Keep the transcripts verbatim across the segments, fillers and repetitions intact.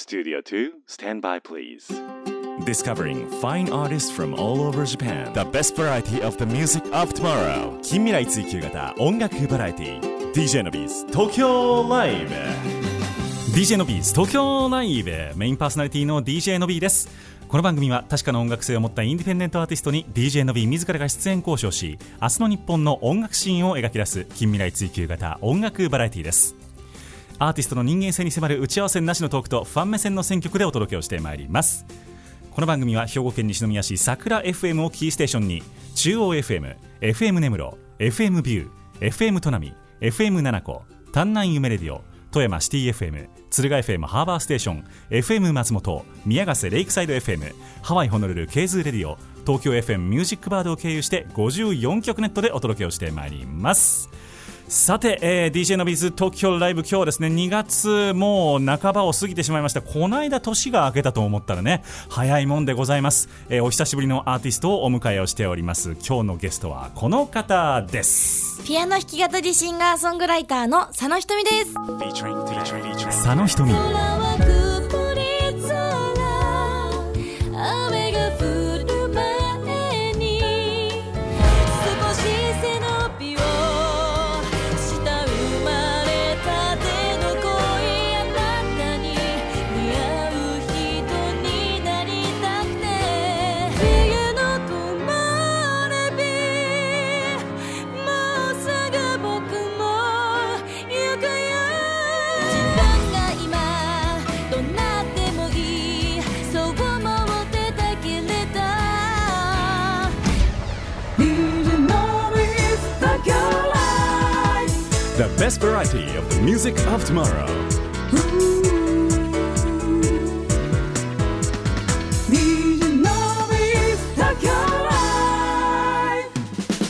Studio two, stand by please. Discovering fine artists from all over Japan. The best variety of the music of tomorrow. 近未来追求型音楽バラエティ ディージェー のビーズ東京ライブ ディージェー のビーズ東京ライブメインパーソナリティの ディージェー のビーです。この番組は確かな音楽性を持ったインディペンデントアーティストに ディージェー のビー自らが出演交渉し、明日の日本の音楽シーンを描き出す近未来追求型音楽バラエティです。アーティストの人間性に迫る打ち合わせなしのトークとファン目線の選曲でお届けをしてまいります。この番組は兵庫県西宮市桜 エフエム をキーステーションに中央 エフエム、エフエム 根室、エフエム ビュー、エフエム 砺波、エフエム 七子、丹南夢レディオ、富山シティ エフエム、敦賀 エフエム ハーバーステーション、エフエム 松本、宮ヶ瀬レイクサイド エフエム、ハワイホノルルケーズーレディオ、東京 エフエム ミュージックバードを経由してごじゅうよんきょくネットでお届けをしてまいります。さて、えー、ディージェー のビーズ東京ライブ、今日はですねにがつもう半ばを過ぎてしまいました。この間年が明けたと思ったらね早いもんでございます。えー、お久しぶりのアーティストをお迎えをしております。今日のゲストはこの方です。 ピアノ弾き語りシンガーソングライターの佐野ひとみです。 佐野ひとみ、The best variety of the music of tomorrow. ディージェー のビーズ東京ライブ。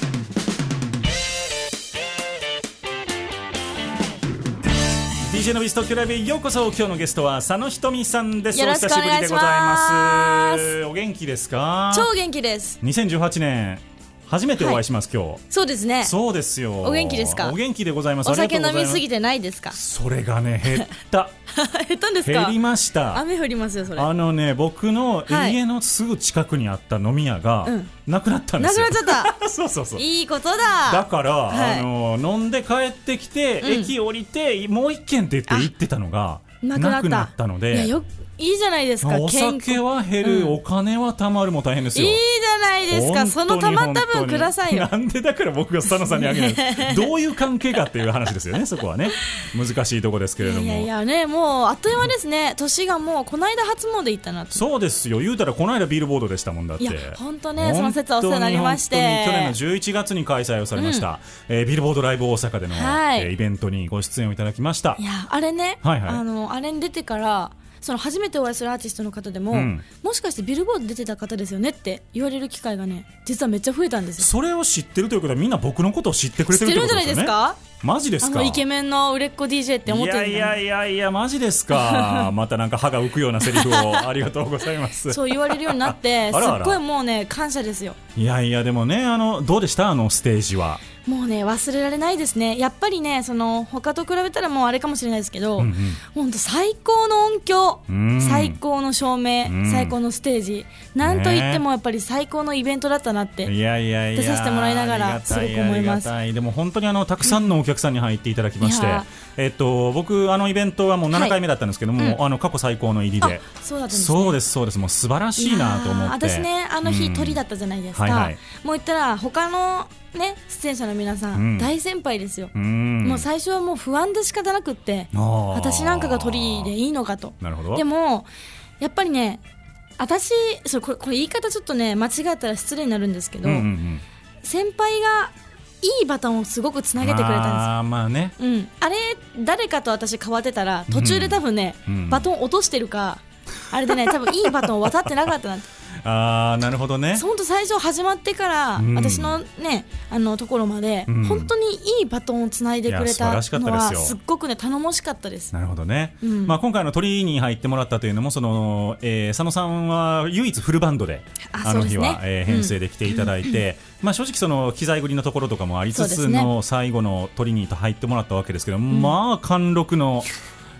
ディージェー のビーズ東京ライブへようこそ。今日のゲストは佐野ひとみさんです。 よろしくお願いします。 お久しぶりでございます。お元気ですか？ 超元気です。 にせんじゅうはちねん初めてお会いします、はい、今日。 そうですね。 そうですよ。 お元気ですか？ お元気でございます。 お酒飲みすぎてないですか？ それがね減った減ったんですか？ 減りました。 雨降りますよそれ。あのね僕の家のすぐ近くにあった飲み屋が、はい、なくなったんですよ。 なくなっちゃったそうそうそう、いいいことだ。 だから、はい、あの飲んで帰ってきて、うん、駅降りてもう一軒って言って行ってたのがなくなった、なくなったので、いやよいいじゃないですか。 お酒は減る、うん、お金は貯まるも大変ですよ。 いいじゃないですか。その貯まった分くださいよ。 なんでだから僕が佐野さんにあげないどういう関係かっていう話ですよね。そこはね難しいとこですけれども、 いやいやね、もうあっという間ですね。年がもうこの間初詣行ったなと。 そうですよ。言うたらこの間ビルボードでしたもんだって。 いや本当ね、その説はお世話になりまして、 本当に去年のじゅういちがつに開催をされました、うんえー、ビルボードライブ大阪での、はいえー、イベントにご出演をいただきました。 いやあれね、 はいはい、 あのあれに出てからその初めてお会いするアーティストの方でも、うん、もしかしてビルボード出てた方ですよねって言われる機会がね実はめっちゃ増えたんですよ。 それを知ってるということはみんな僕のことを知ってくれてるってことですよね。知ってるんじゃないですか？マジですか？ あのイケメンの売れっ子 ディージェー って思ってるんだ。 いやいやいやいやマジですかまたなんか歯が浮くようなセリフをありがとうございますそう言われるようになってすっごいもうね感謝ですよ。 いやいやでもねあのどうでしたあのステージは。 もうね忘れられないですね。やっぱりねその他と比べたらもうあれかもしれないですけど、うんうん、本当最高の音響、最高の照明、最高のステージ、なんといってもやっぱり最高のイベントだったなって出させてもらいながらすごく思います。 でも本当にあのたくさんのお客さんに入っていただきまして、えっと、僕あのイベントはもうななかいめだったんですけども、はいうん、あの過去最高の入りで。 そうだったんですね。 そうですそうです。もう素晴らしいなと思って。 私ねあの日、うん、鳥だったじゃないですか、はいはい、もう言ったら他のね、出演者の皆さん、うん、大先輩ですよ。うんもう最初はもう不安で仕方なくって私なんかが鳥でいいのかと。 なるほど。 でもやっぱりね私それこれ、これ言い方ちょっとね間違ったら失礼になるんですけど、うんうんうん、先輩がいいバトンをすごくつなげてくれたんですよ。 あ、まあねうん、あれ誰かと私変わってたら途中で多分ね、うん、バトン落としてるかあれでね多分いいバトン渡ってなかったなってあーなるほどね。 本当最初始まってから、うん、私のねあのところまで、うん、本当にいいバトンをつないでくれたのはすっごくね頼もしかったです。 なるほどね、うんまあ、今回の鳥に入ってもらったというのもその、えー、佐野さんは唯一フルバンドで あ, あの日は、ねえー、編成で来ていただいて、うんまあ、正直その機材繰りのところとかもありつつの最後の鳥に入ってもらったわけですけど、うん、まあ貫禄の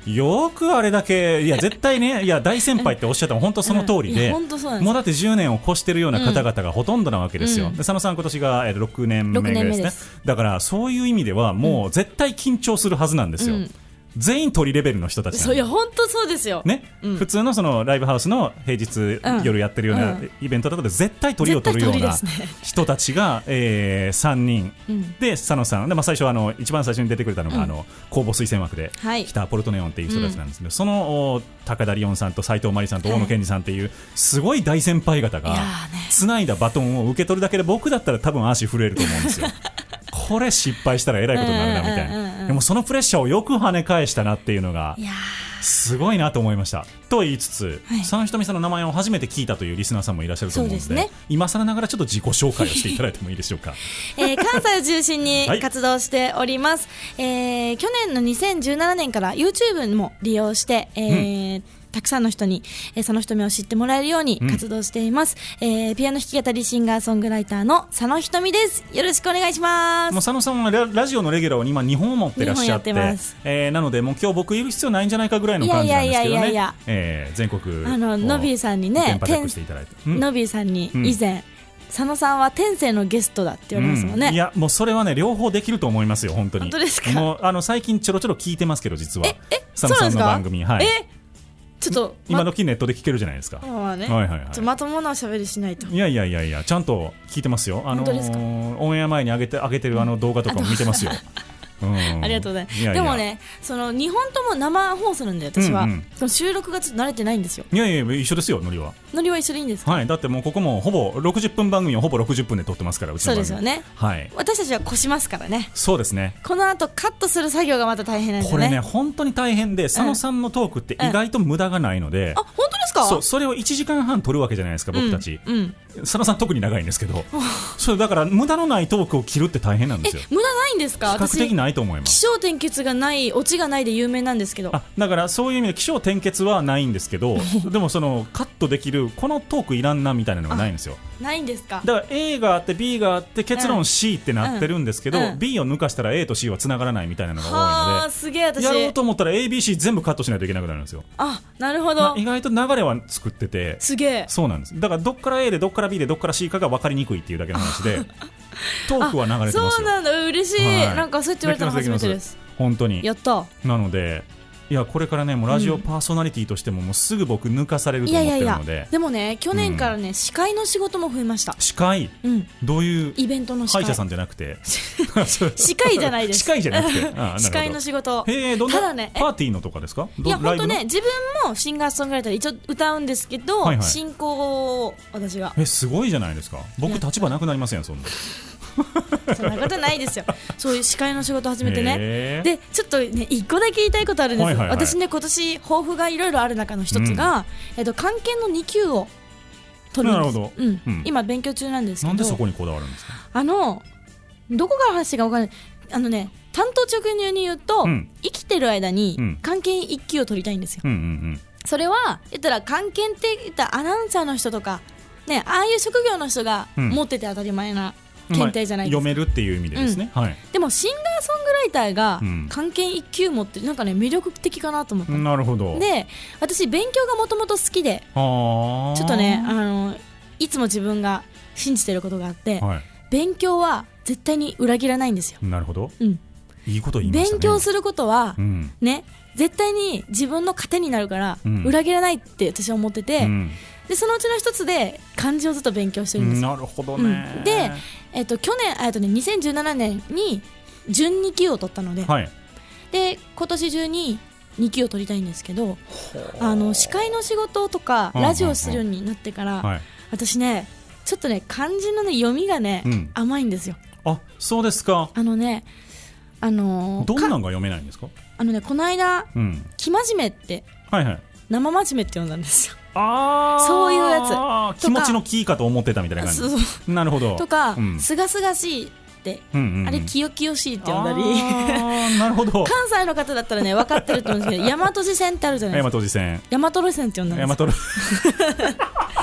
よくあれだけいや絶対ねいや大先輩っておっしゃったの本当その通りで、 うんいや本当そうなんですもうだってじゅうねんを越してるような方々がほとんどなわけですよ、 うんで佐野さん今年がえーろくねんめろくねんめですねですだからそういう意味ではもう絶対緊張するはずなんですよ、 うん全員鳥レベルの人たちなんでそういや本当そうですよ、 ねうん普通のそのライブハウスの平日うん夜やってるよううなんイベントだと絶対鳥を取るような絶対鳥ですね人たちが、えー、さんにん、 うんで佐野さんで、まあ、最初はあの一番最初に出てくれたのが、 うんあの公募推薦枠ではい来たポルトネオンっていう人たちなんですけど、そのお高田理音さんと斉藤真理さんと大野健二さんっていうすごい大先輩方がいやーねつないだバトンを受け取るだけで僕だったら多分足震えると思うんですよこれ失敗したらえらいことになるなみたいうんうんうんうんなでもそのプレッシャーをよく跳ね返したなっていうのがいやすごいなと思いましたと言いつつ、 はい佐野ひとみさんの名前を初めて聞いたというリスナーさんもいらっしゃると思うのでそうですね今更ながらちょっと自己紹介をしていただいてもいいでしょうかえー関西を中心にはい活動しております、えー去年のにせんじゅうななねんから YouTube も利用して、えーたくさんの人に、えー、佐野ひとみを知ってもらえるように活動しています、えーピアノ弾き語りシンガーソングライターの佐野ひとみです。よろしくお願いしまもうす。 佐野さんはララジオのレギュラーを今にほん持ってらっしゃってにほんやってますえーなのでもう今日僕いる必要ないんじゃないかぐらいの感じなんですけどいやいやいやいねやえー全国あのノビーさんにね電波タップしていただいてうんノビーさんにうん以前、佐野さんは天性のゲストだって言われますもんね、 うんいやもうそれはね両方できると思いますよ本当に本当ですかもうあの最近ちょろちょろ聞いてますけど実はええ佐野さんの番組はいえちょっと今時ネットで聞けるじゃないですかまあね、 はいはいはいちょっとまともなおしゃべりしないと。 いやいやいやいやちゃんと聞いてますよあの本当ですかーオンエア前に上げて上げてるあの動画とかも見てますようんありがとうございます。 ややでもね、そのにほんとも生放送なんで私は、 うんうんその収録がちょっと慣れてないんですよ。 いやいや一緒ですよノリはノリは一緒でいいんですか？ はいだってもうここもほぼろくじゅっぷん番組をほぼろくじゅっぷんで撮ってますからうちの番組そうですよね。 はい私たちは越しますからね。 そうですねこの後カットする作業がまた大変なんですこれよね。 ね本当に大変で佐野さんのトークって意外と無駄がないので、 あ、本当ですか？ そうそれをいちじかんはん撮るわけじゃないですか僕たち、 うん。うん佐野さん特に長いんですけどそうだから無駄のないトークを切るって大変なんえですよ、 無駄ないんですか？ 比較的ないと思います気象転結がない、オチがないで有名なんですけど。 あだからそういう意味で起承転結はないんですけどでもそのカットできるこのトークいらんなみたいなのがないんですよないんですか？ だから A があって B があって結論うん C ってなってるんですけど、 うんうん B を抜かしたら A と C はつながらないみたいなのがはあ、 多いのすげえ私。 でやろうと思ったら エービーシー 全部カットしないといけなくなるんですよ、 あ、なるほまどあ。意外と流れは作っててすげえ。 そうなんですだからどっから A でどっから B でどっから C かが分かりにくいっていうだけの話でトークは流れてますよそうなんだ、嬉しい。 はいなんかそうやって言われたの初めてです。 本当にやった。 なのでいやこれからねもうラジオパーソナリティとしてももうすぐ僕抜かされると思っいやいやいやてるので、 でもね去年からね、司会の仕事も増えました。 司会うん、 どういうイベントの司会歯医者さんじゃなくて司会じゃないです司会じゃなくてああなるほど司会の仕事。 へえどんなただねえパーティーのとかですかどいやライブの本当ね自分もシンガーソングライターで一応歌うんですけど、 はいはい進行を私がえすごいじゃないですか僕立場なくなりませんよそんなそんなことないですよそういう司会の仕事始めてねへーでちょっとね一個だけ言いたいことあるんです、 はいはいはい私ね今年抱負がいろいろある中の一つが、えっと、漢検のに級を取るんですなるほどうんうん今勉強中なんですけどなんでそこにこだわるんですかあのどこから話が分かんないあのね担当直入に言うと、 うん生きてる間にうん漢検いっ級を取りたいんですよ、 うんうんそれは言ったら漢検って言ったらアナウンサーの人とかねああいう職業の人がうん持ってて当たり前なうん検定じゃないですか、 まあ読めるっていう意味でですね、はいでもシンガーソングライターがうん漢検いっ級持ってなんかね魅力的かなと思った、 なるほどで私勉強がもともと好きではあちょっとねあのいつも自分が信じてることがあって、 はい勉強は絶対に裏切らないんですよ、 なるほどうん、 いいこと言いましたね勉強することは、 うんね絶対に自分の糧になるから、 うん裏切らないって私は思ってて、 うんでそのうちの一つで漢字をずっと勉強してるんですよ、 なるほどね、 うんで、えっと、去年、えっとね、にせんじゅうななねんに準に級を取ったので、 はいで今年中にに級を取りたいんですけどあの司会の仕事とかうんラジオをするようになってから、 はい私ねちょっとね漢字の、ね、読みがね、 うん甘いんですよあそうですかあのねあのーかどんなんが読めないんですかあのねこの間うん生真面目ってはいはい生真面目って呼んだんですよあーそういうやつ気持ちのキーかと思ってたみたいな感じそうそうなるほどとかうんすがすがしいって、 うんうんうんあれ清々しいって呼んだりあーなるほど関西の方だったらね分かってると思うんですけど大和路線ってあるじゃないですか大和路線大和路線って呼んだんですよ大和路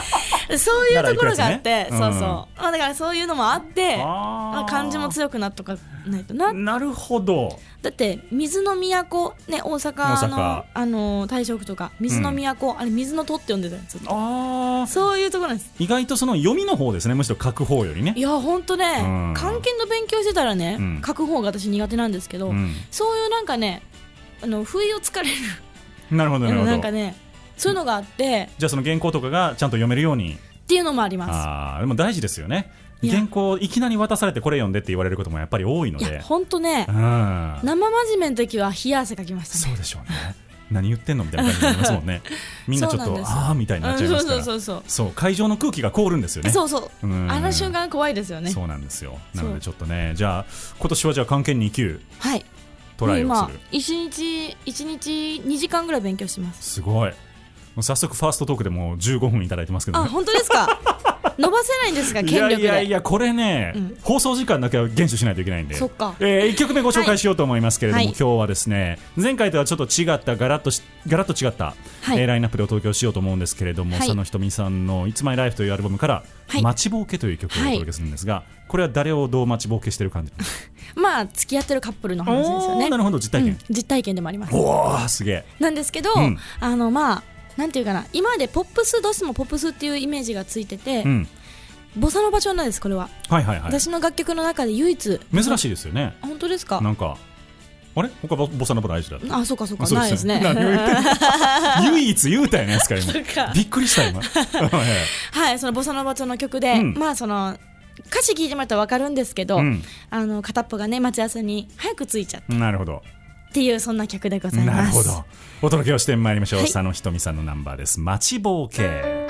そういうところがあって、 なら行くやつねそうそう、まあ、だからそういうのもあって、 あーまあ、漢字も強くなっとかないとな。 なるほど。 だって水の都ね、大阪の大阪あの大正区とか水の都、あれ水の都って呼んでたやつ、 ああ、 そういうところなんです。 意外とその読みの方ですね、むしろ書く方よりねい。やほんとね、 うん漢検の勉強してたらね、 うん書く方が私苦手なんですけど、 うんそういうなんかね、あの不意をつかれるなるほどなるほど。 なんかね、そういうのがあって、 じゃあその原稿とかがちゃんと読めるように。 っていうのもあります。 ああ、でも大事ですよね。 いや原稿いきなり渡されてこれ読んでって言われることもやっぱり多いので。 いやほんとね、 うん、 生真面目の時は冷や汗かきましたね。 そうでしょうね。何言ってんのみたいな感じになりますもんね。みんなちょっとそうなんですよああみたいになっちゃいますから。 うんそうそうそうそう、会場の空気が凍るんですよね。 そうそう、 うんあの瞬間怖いですよね。 そうなんですよ。なのそうでちょっとね、じゃあ今年はじゃあ漢検に級はい、 トライを今する。 一日一日にじかんぐらい勉強してます。 すごい。もう早速ファーストトークでもうじゅうごふんいただいてますけどあ、 ね。 本当ですか。伸ばせないんですか、 い権力で。 やいやいや、これね、 うん放送時間だけは厳守しないといけないんで、 そっかえー、いっきょくめご紹介しようと思いますけれども、 はい今日はですね、前回とはちょっと違ったガラッとしガラッと違った、 はいえーラインナップでお届けをしようと思うんですけれども、 はい佐野ひとみさんの「It's My Life」というアルバムから「 はい待ちぼうけ」という曲をお届けするんですが、これは誰をどう待ちぼうけしてる感じなんですか？ まあ付き合ってるカップルの話ですよね。 おーなるほど、実体験、 うん、実体験でもあります。 おーすげえ。 なんですけど、 うんあのまあなんていうかな、今までポップス、どうしてもポップスっていうイメージがついてて、 うん、 ボサノバ調なんです。これは、 はいはいはい。 私の楽曲の中で唯一。 珍しいですよね。 本当ですか。 なんかあれ他ボボサノバ大事だった。 あ、そうかそうか、 そうないですね。 何を言ってんの唯一言うたよね、やつから今そうかびっくりした今はい、そのボサノバ調の曲で、 うんまあその歌詞聞いてもらったら分かるんですけど、 うんあの片っぽがね待ち合わせに早く着いちゃったなるほど、 っていう、そんな曲でございます。 なるほど。お届けをしてまいりましょう、 はい佐野ひとみさんのナンバーです。待ちぼうけ。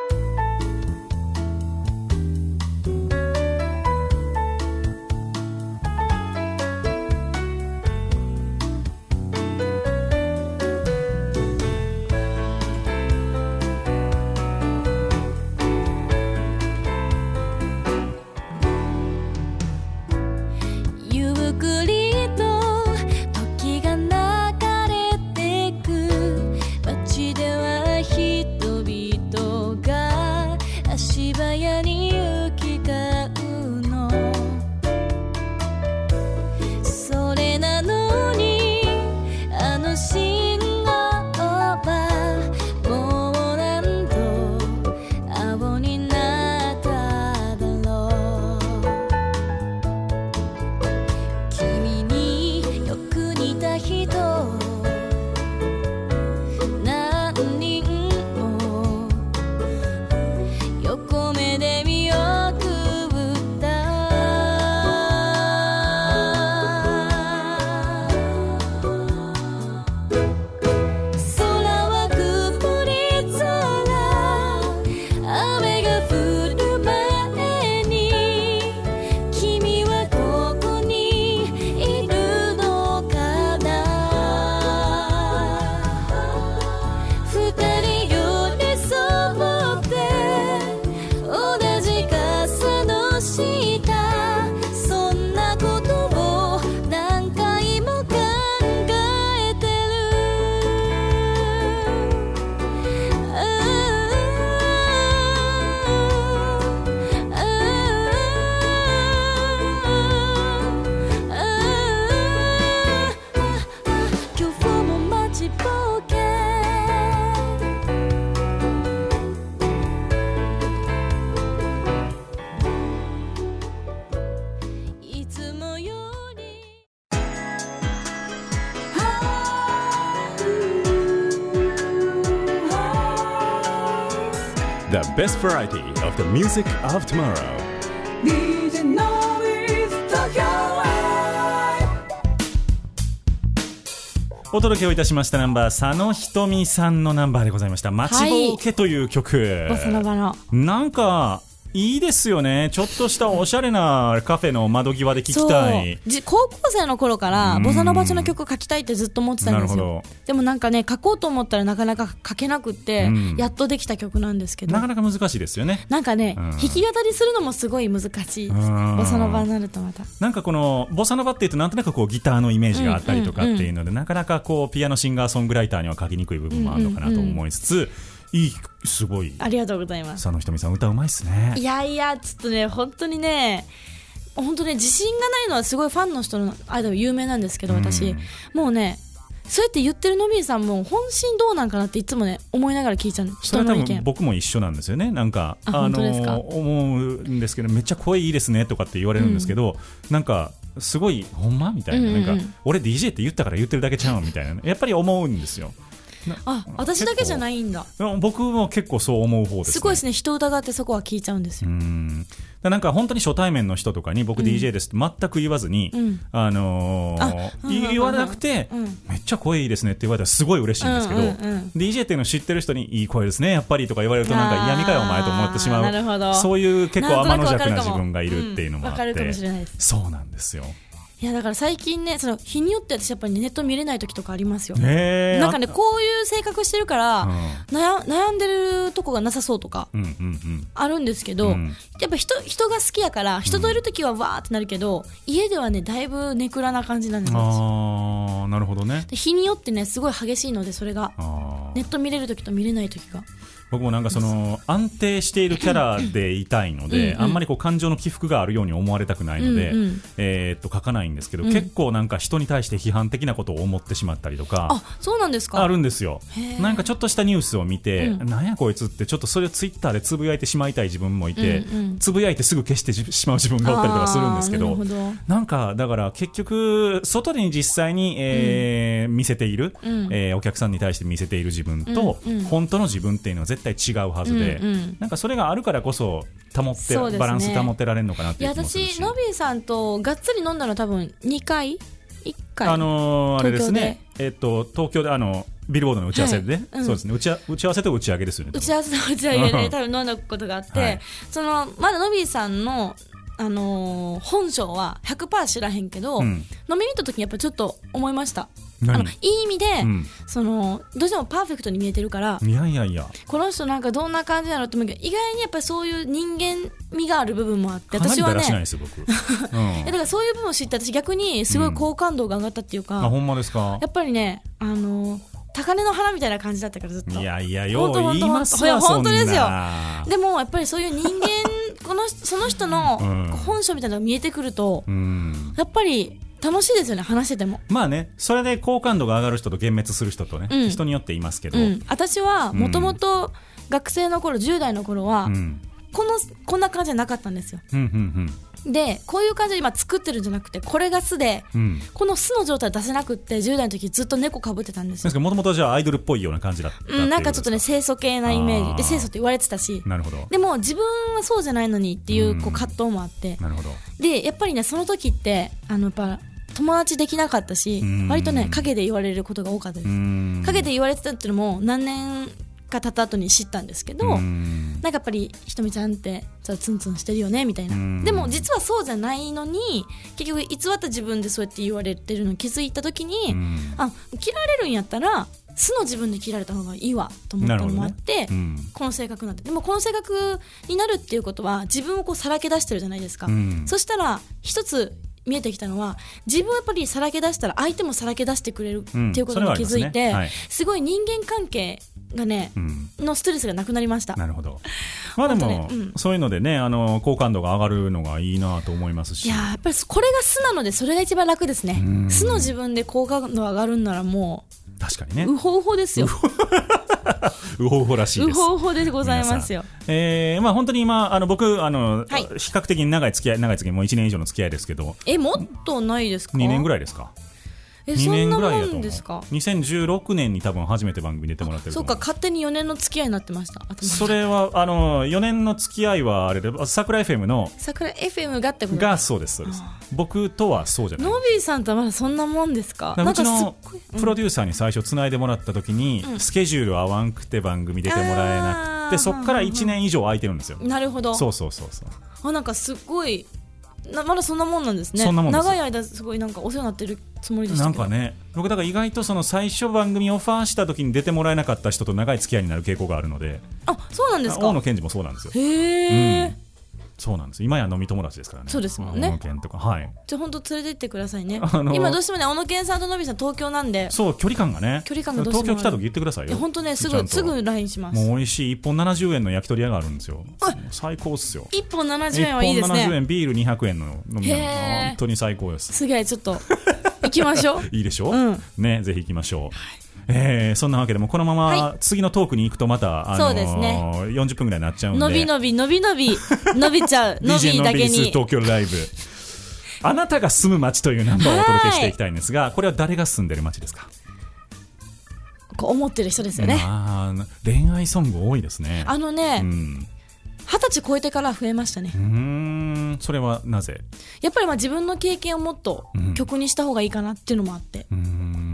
ゆっくりと時が流れてく、街では人々が足早に行き交うの。それなのにあの信号はもう何度青になっただろう。君によく似た人何人も横目で見送った空は曇り空、雨が降る前に君はここにいるのかな。二人寄り添って同じ傘の下、そんなことを何回も考えてる。ああああ今日も待ちぼうけ。いつもより The best variety of the music of tomorrow. ディージェー の with Tokyo Life。 お届けをいたしましたナンバー、佐野ひとみさんのナンバーでございました。待ちぼうけという曲、 ボサノバのなんかいいですよね。ちょっとしたおしゃれなカフェの窓際で聴きたい。 そうじ高校生の頃からうんボサノバ調の曲書きたいってずっと思ってたんですなるよほ。 でもなんかね、書こうと思ったらなかなか書けなくって、 うんやっとできた曲なんですけど、 なかなか難しいですよね。 なんかね、 うん弾き語りするのもすごい難しいです。 うんボサノバになるとまた。 なんかこのボサノバっていうとなんとなくこうギターのイメージがあったりとかっていうので、なかなかこうピアノシンガーソングライターには書きにくい部分もあるのかなと思いつつ、 いいすごい。 ありがとうございます。 佐野ひとみさん歌うまいっすね。 いやいやちょっとね本当にね本当ね自信がないのはすごいファンの人の間で有名なんですけど、私、うん、もうねそうやって言ってるのびーさんも本心どうなんかなっていつもね思いながら聞いちゃう。人の意見。それは多分僕も一緒なんですよね。なんかああの思うんですけどめっちゃ声いいですねとかって言われるんですけど、うん、なんかすごいほんまみたいな、うんうん、なんか俺 ディージェー って言ったから言ってるだけちゃうみたいなやっぱり思うんですよ。 あ、私だけじゃないんだ。 僕も結構そう思う方ですね。 すごいですね。人疑ってそこは聞いちゃうんですよ。うーんだなんか本当に初対面の人とかに僕 ディージェー ですって全く言わずに、うん、あのー、あ言わなくて、うん、めっちゃ声いいですねって言われたらすごい嬉しいんですけど、うんうんうん、ディージェー っていうのを知ってる人にいい声ですねやっぱりとか言われるとなんか嫌味かよお前と思ってしまう。 なるほど。 そういう結構天の弱な自分がいるっていうのもあって、 わかるかもしれないです。 そうなんですよ。 いやだから最近ねその日によって私やっぱり、ね、ネット見れない時とかありますよ。 へーなんかねこういう性格してるから、うん、悩, 悩んでるとこがなさそうとかあるんですけど、うんうんうん、やっぱ 人, 人が好きやから人といる時はわーってなるけど、うん、家ではねだいぶネクラな感じなんですよ。 あーなるほどね。 で日によってねすごい激しいのでそれがネット見れる時と見れない時が。 僕もなんかその安定しているキャラでいたいので、うんうん、あんまりこう感情の起伏があるように思われたくないので、うんうん、えー、っと書かないんですけど、うん、結構なんか人に対して批判的なことを思ってしまったりとか。 あ、そうなんですか。 あるんですよ。なんかちょっとしたニュースを見て、うん、なんやこいつってちょっとそれをツイッターでつぶやいてしまいたい自分もいて、うんうん、つぶやいてすぐ消してしまう自分がおったりとかするんですけ ど, どなんかだから結局外に実際に、えーうん、見せている、うんえー、お客さんに対して見せている自分と、うんうん、本当の自分っていうのは絶対違うはずで、うんうん、なんかそれがあるからこそ保って、ね、バランス保ってられるのかなっていう気もするし。 いや私のびーさんとがっつり飲んだの多分にかいいっかい、 あのー、あれですね、えー、っと東京であのビルボードの打ち合わせで、はいうん、そうですね打ち、打ち合わせと打ち上げですよね。 打ち合わせと打ち上げで多分飲んだことがあって、はい、そのまだのびーさんのあのー、本性は ひゃくパーセント 知らへんけど、うん、飲みに行った時にやっぱちょっと思いました。あのいい意味で、うん、そのどうしてもパーフェクトに見えてるからいやいやいやこの人なんかどんな感じなのって思うけど意外にやっぱりそういう人間味がある部分もあって私はねかなりだらしないですよ僕、うん、 だからそういう部分を知って私逆にすごい好感度が上がったっていうか、うん、 あほんまですか。 やっぱりねあの高嶺の花みたいな感じだったからずっと。 いやいやよう言いますよ本当ですよ。でもやっぱりそういう人間このその人の本性みたいなのが見えてくると、うん、やっぱり楽しいですよね話してても。 まあねそれで好感度が上がる人と幻滅する人とね、うん、人によっていますけど、うん、 私はもともと学生の頃じゅう代の頃は、うん、このこんな感じじゃなかったんですよ、うんうんうん、でこういう感じで今作ってるんじゃなくてこれが巣で、うん、この巣の状態出せなくってじゅう代の時ずっと猫かぶってたんですよ。 もともとじゃあアイドルっぽいような感じだったっていう、 うん、なんかちょっとね清楚系なイメージで清楚って言われてたし。 なるほど。 でも自分はそうじゃないのにっていう、こう葛藤もあって、 なるほど。でやっぱりねその時ってあのやっぱ友達できなかったし割とね陰で言われることが多かったです。陰で言われてたっていうのも何年か経った後に知ったんですけど、なんかやっぱりひとみちゃんってツンツンしてるよねみたいな。でも実はそうじゃないのに結局偽った自分でそうやって言われてるのに気づいた時に、あ切られるんやったら素の自分で切られた方がいいわと思ったのもあって、ねうん、この性格なんて。でもこの性格になるっていうことは自分をこうさらけ出してるじゃないですか、うん、そしたら一つ見えてきたのは自分はやっぱりさらけ出したら相手もさらけ出してくれるっていうことに気づいて、うんねはい、すごい人間関係がね、うん、のストレスがなくなりました。 なるほど。まあでも、ねうん、そういうのでねあの好感度が上がるのがいいなと思いますし、 いややっぱりこれが素なのでそれが一番楽ですね。素の自分で好感度上がるんならもう確かにねうほうほですようほうほらしいです。 うほうほでございますよ。 えーまあ、本当に今あの僕あの、はい、比較的に長い付き合い長い付き合いもういちねん以上の付き合いですけど。 えもっとないですか。 にねんぐらいですか。 えにねんぐらいだと思う。そんなもんですか。 にせんじゅうろくねんに多分初めて番組に出てもらってると思う。 そうか勝手によねんの付き合いになってました。 それはあのよねんの付き合いはあれで桜 エフエム の桜 エフエム がってことがそうですそうです。僕とはそうじゃない。 ノビーさんとはまだそんなもんですか。 うちのプロデューサーに最初つないでもらった時に、うん、スケジュール合わんくて番組出てもらえなくてそっからいちねん以上空いてるんですよ。 なるほど。 そうそうそうそう。 あなんかすごいなまだそんなもんなんですね。そんなもんです。長い間すごいなんかお世話になってるつもりでしたけど。なんかね僕だから意外とその最初番組オファーした時に出てもらえなかった人と長い付き合いになる傾向があるので。 あそうなんですか。 大野健二もそうなんですよ。 へえ、うん、 そうなんです。今や飲み友達ですからね。 そうですもんね。 小野健とか、はい。 じゃあ本当連れてってくださいね。 あのー、 今どうしてもね、小野健さんとのびさん東京なんで。 そう距離感がね。 距離感がどうしても。 東京来た時言ってくださいよ。 いや本当ね、すぐすぐ ライン します。 もう美味しいいっぽんななじゅうえんの焼き鳥屋があるんですよ。最高っすよ。 いっぽんななじゅうえんはいいですね。 いっぽんななじゅうえんビールにひゃくえんの飲み物。本当に最高です。 すげえちょっと行きましょう。 いいでしょ。 うん、 ねぜひ行きましょう。はい、えー、そんなわけでもこのまま次のトークに行くとまた、あのーそうですね、 よんじゅっぷんぐらいになっちゃうんで、 伸び伸び伸び伸び伸びちゃう伸びだけにディージェー のびりす東京ライブあなたが住む街というナンバーをお届けしていきたいんですが、これは誰が住んでる街ですか？ こう思ってる人ですよね。 あ恋愛ソング多いですね。 あのね、うん、はたち超えてから増えましたね。 うーん、それはなぜ？ やっぱりまあ自分の経験をもっと曲にした方がいいかなっていうのもあって、 うん、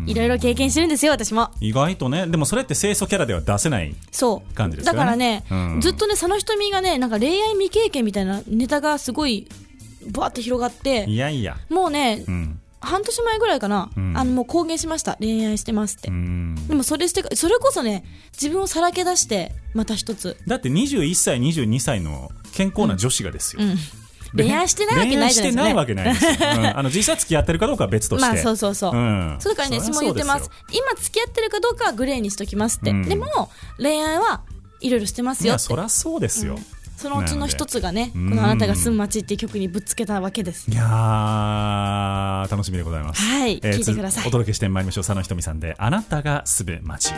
いろいろ経験してるんですよ私も。 意外とね。でもそれって清楚キャラでは出せない感じですよね。 だからね、 うん、 ずっとね佐野ひとみがねなんか恋愛未経験みたいなネタがすごいバーって広がって、 いやいやもうね、うん、半年前ぐらいかな、うん、あのもう公言しました。恋愛してますって、うん、でもそれしてそれこそね自分をさらけ出してまた一つ。 だってにじゅういっさいにじゅうにさいの健康な女子がですよ、 うんうん、恋愛してないわけないじゃないですか、ね、恋愛してないわけないですよ、うん、あの実際付き合ってるかどうかは別として、 まあそうそうそう、うん、それからね私も言ってます。今付き合ってるかどうかはグレーにしときますって、うん、でも恋愛はいろいろしてますよって。いやそりゃそうですよ、うん、 そのうちの一つがねこのあなたが住む街っていう曲にぶっつけたわけです。 いやー楽しみでございます。 はい、えー、聞いてください。 お届けしてまいりましょう。佐野ひとみさんであなたが住む街。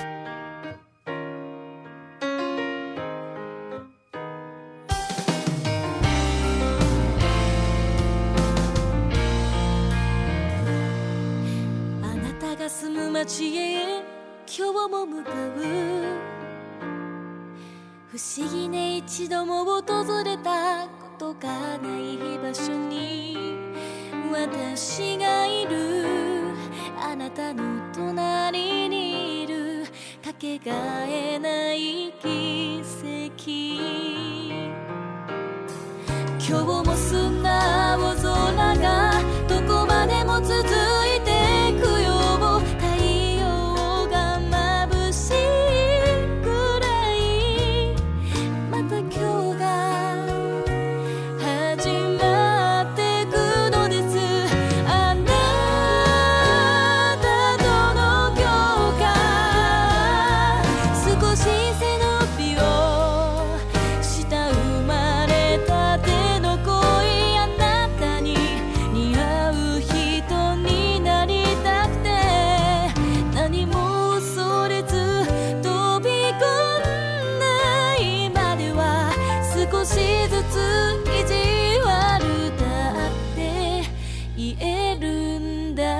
あなたが住む街へ今日も向かう。不思議ね一度も訪れたことがない場所に私がいる。あなたの隣にいるかけがえない奇跡。今日も砂青空がどこまでも続いてくよ。太陽が眩しいくらいまた今日が始まってくのです。あなたとの今日が少し背伸びをした生まれたての恋。あなたに似合う人になりたくて何も恐れず飛び込んだ今では少しずつ意地悪だって言えるんだ。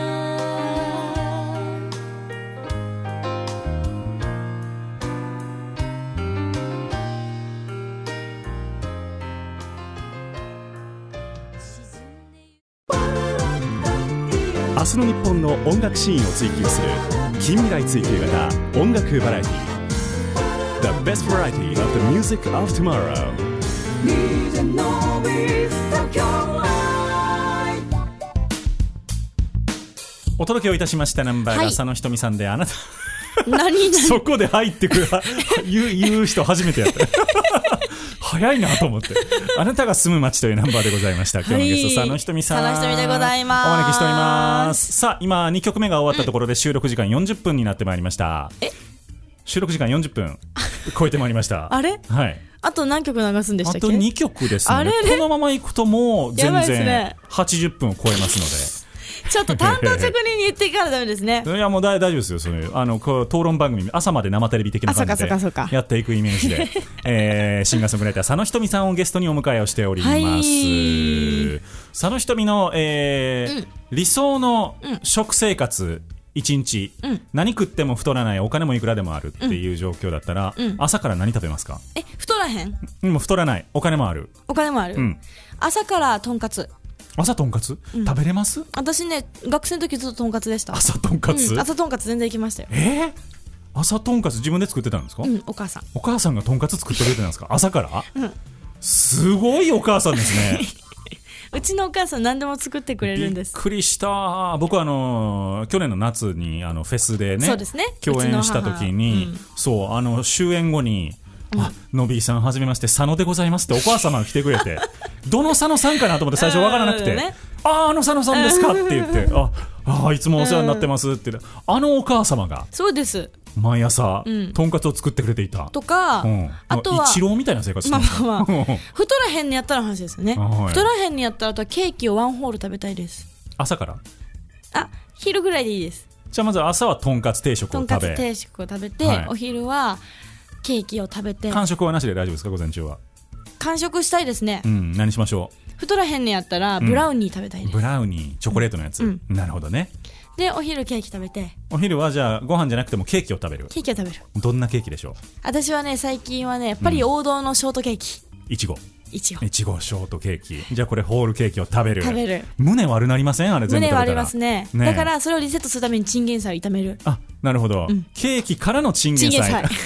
明日の日本の音楽シーンを追求する近未来追求型音楽バラエティ The best variety of the music of tomorrow。 ディージェー のび東京ライブ。 お届けをいたしましたナンバーが佐野ひとみさんであなた何々 そこで入ってくる言う、言う人初めてやった早いなと思ってあなたが住む街というナンバーでございました。今日のゲスト、佐野ひとみさん、 佐野ひとみでございます。 お招きしております。さあ今にきょくめが終わったところで収録時間よんじゅっぷんになってまいりました。 え収録時間よんじゅっぷん超えてまいりましたあれ、 はい、 あと何曲流すんでしたっけ？ あとにきょくですので、このままいくともう全然はちじゅっぷんを超えますのでちょっと担当直人に言ってからダメですね。 いやもう大丈夫ですよ。それあのこう討論番組朝まで生テレビ的な感じでやっていくイメージで、えー、シンガーソングライター佐野ひとみさんをゲストにお迎えをしております、はい、佐野ひとみの、えーうん、理想の食生活いちにち、うん、何食っても太らないお金もいくらでもあるっていう状況だったら、うん、朝から何食べますか？ え太らへん？ もう太らないお金もあるお金もある、うん、朝からとんかつ。 朝とんかつ、うん、食べれます？ 私ね学生の時ずっととんかつでした。 朝とんかつ、 うん、朝とんかつ全然行きましたよ。 えー、朝とんかつ自分で作ってたんですか？ うん、お母さんお母さんがとんかつ作ってくれてたんですか？朝から、 うん、 すごいお母さんですねうちのお母さん何でも作ってくれるんです。 びっくりした。僕はあの去年の夏にあのフェスでね、 そうですね、 共演した時に、うん、そうあの終演後にあ、のびーさんはじめまして佐野でございますってお母様が来てくれてどの佐野さんかなと思って最初わからなくて、ね、あああの佐野さんですかって言ってああいつもお世話になってますって言ってあのお母様がそうです毎朝、 うん、 とんかつを作ってくれていたとか、うん、あとは一郎みたいな生活してます、 まあまあまあ、太らへんにやったらの話ですよね、はい、太らへんにやったらあとはケーキをワンホール食べたいです。 朝からあ昼ぐらいでいいです。 じゃあまず朝はとんかつ定食を食べとんかつ定食を食べて、はい、お昼はケーキを食べて。 間食はなしで大丈夫ですか午前中は。 間食したいですね、 うん、何しましょう。 太らへんにやったらブラウニー食べたいです、 うん、ブラウニーチョコレートのやつ、うんうん、なるほどね。 でお昼ケーキ食べて。 お昼はじゃあご飯じゃなくてもケーキを食べる。 ケーキを食べる。 どんなケーキでしょう。 私はね最近はねやっぱり王道のショートケーキ、 いちごいちごいちごショートケーキ。じゃあこれホールケーキを食べる。 食べる。 胸悪なりませんあれ全部食べたら。 胸悪りますね。ねだからそれをリセットするためにチンゲン菜を炒める。 あなるほど、うん、ケーキからのチンゲン菜。チンゲン菜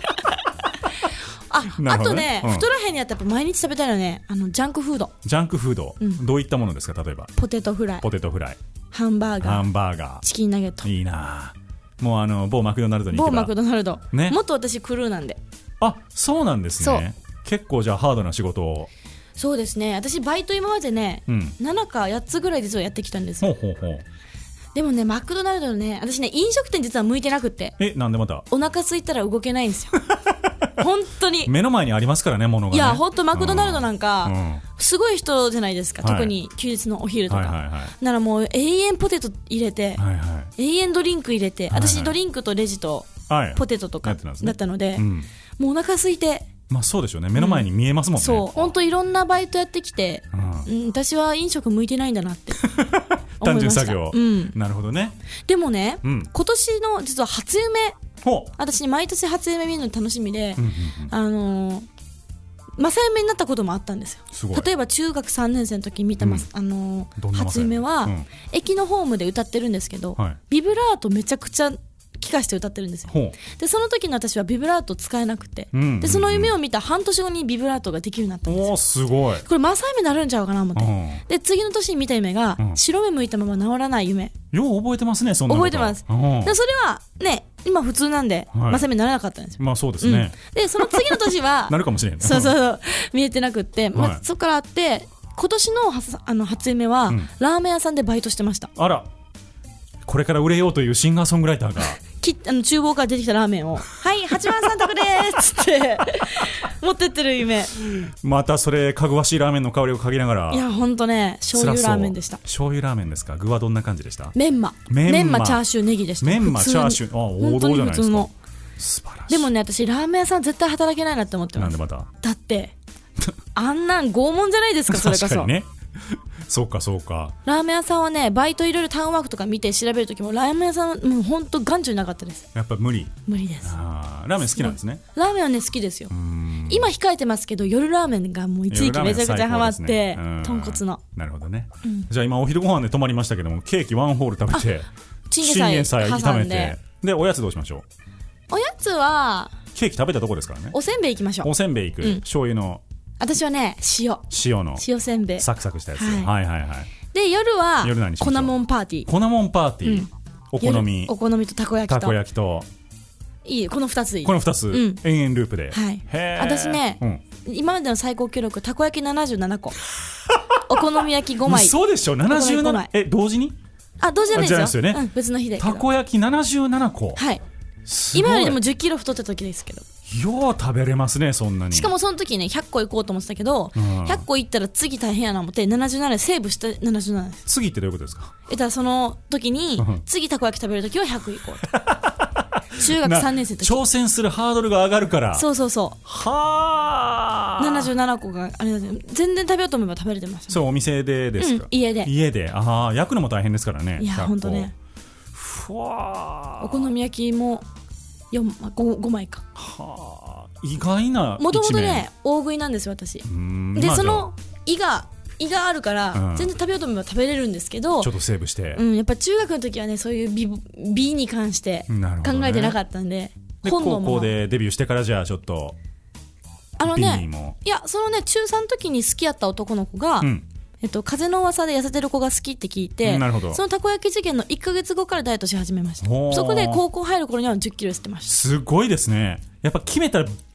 あ, ね、あとね、うん、太らへんにやったら毎日食べたいのねあのジャンクフード。 ジャンクフード、うん、どういったものですか。例えばポテトフライ。 ポテトフライハンバーガーハンバーガーチキンナゲット。いいなもうあの某マクドナルドに行けば。 某マクドナルド、 ね、 もっと私クルーなんで。 あそうなんですね。結構じゃあハードな仕事を。 そうですね私バイト今までね、うん、ななかやっつぐらい実はやってきたんですよ。 ほうほうほう。 でもねマクドナルドのね私ね飲食店実は向いてなくって。 えなんでまた。 お腹空いたら動けないんですよ本当に目の前にありますからねものがね。 いや本当マクドナルドなんか、うん、すごい人じゃないですか、はい、特に休日のお昼とか、はいはいはい、ならもう永遠ポテト入れて、はいはい、永遠ドリンク入れて、はいはい、私ドリンクとレジとポテトとかだったので、はいはいねうん、もうお腹空いて。 まあそうでしょうね目の前に見えますもんね、うん、 そう本当いろんなバイトやってきて、うん、私は飲食向いてないんだなって思いました。単純作業、うん、なるほどね。でもね、うん、今年の実は初夢私毎年初夢見るの楽しみで、うんうんうん、あのー、正夢になったこともあったんですよ。す例えば中学さんねん生の時に見た、うんあのー、初夢は、うん、駅のホームで歌ってるんですけど、はい、ビブラートめちゃくちゃ聞かせて歌ってるんですよ。でその時の私はビブラート使えなくて、うんうんうん、でその夢を見た半年後にビブラートができるようになったんですよ。おすごい。これ正夢になるんちゃうかなと思って、うん、で次の年に見た夢が、うん、白目向いたまま治らない夢。 よう覚えてますねそんなこと。 覚えてます、うん、でそれはね今普通なんで、はい、正夢にならなかったんですよ。 まあそうですね、 うん、でその次の年はなるかもしれないそうそうそう見えてなくって、まあはい、そこからあって今年のはあの初夢は、うん、ラーメン屋さんでバイトしてました。 あらこれから売れようというシンガーソングライターがきあの厨房から出てきたラーメンをはいはちばんさん択ですっつって持ってってる夢。 またそれかぐわしいラーメンの香りを嗅ぎながら。 いやほんとね醤油ラーメンでした。 醤油ラーメンですか。具はどんな感じでした。 メンマメンマチャーシューネギでした。 メンマチャーシューあ王道じゃないですか。 素晴らしい。でもね私ラーメン屋さん絶対働けないなって思ってます。 なんでまた。 だってあんなん拷問じゃないですかそれこそ。 確かにねそうかそうか。 ラーメン屋さんはねバイトいろいろタウンワークとか見て調べるときもラーメン屋さんはもう本当眼中になかったです。 やっぱ無理無理です。 あラーメン好きなんですね。 ラーメンはね好きですよ。今控えてますけど夜ラーメンがもう一時期めちゃくちゃハマって、ね、豚骨の。 なるほどね、うん、じゃあ今お昼ご飯で泊まりましたけどもケーキワンホール食べてチンゲン菜炒めてでおやつどうしましょう。おやつはケーキ食べたとこですからね。 おせんべい行きましょう。 おせんべい行く、うん、醤油の私はね塩塩の塩せんべいサクサクしたやつ、はい、はいはいはい。 で夜は粉もんパーティー。 粉もんパーティー、うん、お好みお好みとたこ焼きとたこ焼きといいこのふたついいこのふたつ、うん、延々ループで、 はい、へ私ね、うん、今までの最高記録たこ焼きななじゅうななこお好み焼きごまい。 そうでしょななじゅうななえ同時にあ同時じゃないですよ、 ねうん、別の日でたこ焼きななじゅうななこ。 はい今よりもじゅっキロ太った時ですけどよう食べれますねそんなに。 しかもその時ねひゃっこ行こうと思ってたけど、うん、ひゃっこ行ったら次大変やな思ってななじゅうななでセーブしてななじゅうななです。 次ってどういうことですか。 えだからその時に次たこ焼き食べる時はひゃく行こうと中学さんねん生の時挑戦するハードルが上がるから。 そうそうそうはあななじゅうななこがあれだけど全然食べようと思えば食べれてました、ね、 そうお店でですか、 うん、家で家でああ焼くのも大変ですからね。 いやほんとねふわお好み焼きも よん 5, 5枚かはあ意外なもともとね大食いなんですよ私。でその胃が胃があるから、うん、全然食べようと思えば食べれるんですけどちょっとセーブして、 うん、やっぱ中学の時はねそういう美、美に関して考えてなかったんで、 で高校でデビューしてからじゃあちょっとあのねいやそのね中さんの時に好きやった男の子が、うんえっと、風の噂で痩せてる子が好きって聞いて、なるほどそのたこ焼き事件のいっかげつごからダイエットし始めました。そこで高校入る頃にはじゅっキロ痩せてました。 すごいですね。やっぱ決めたら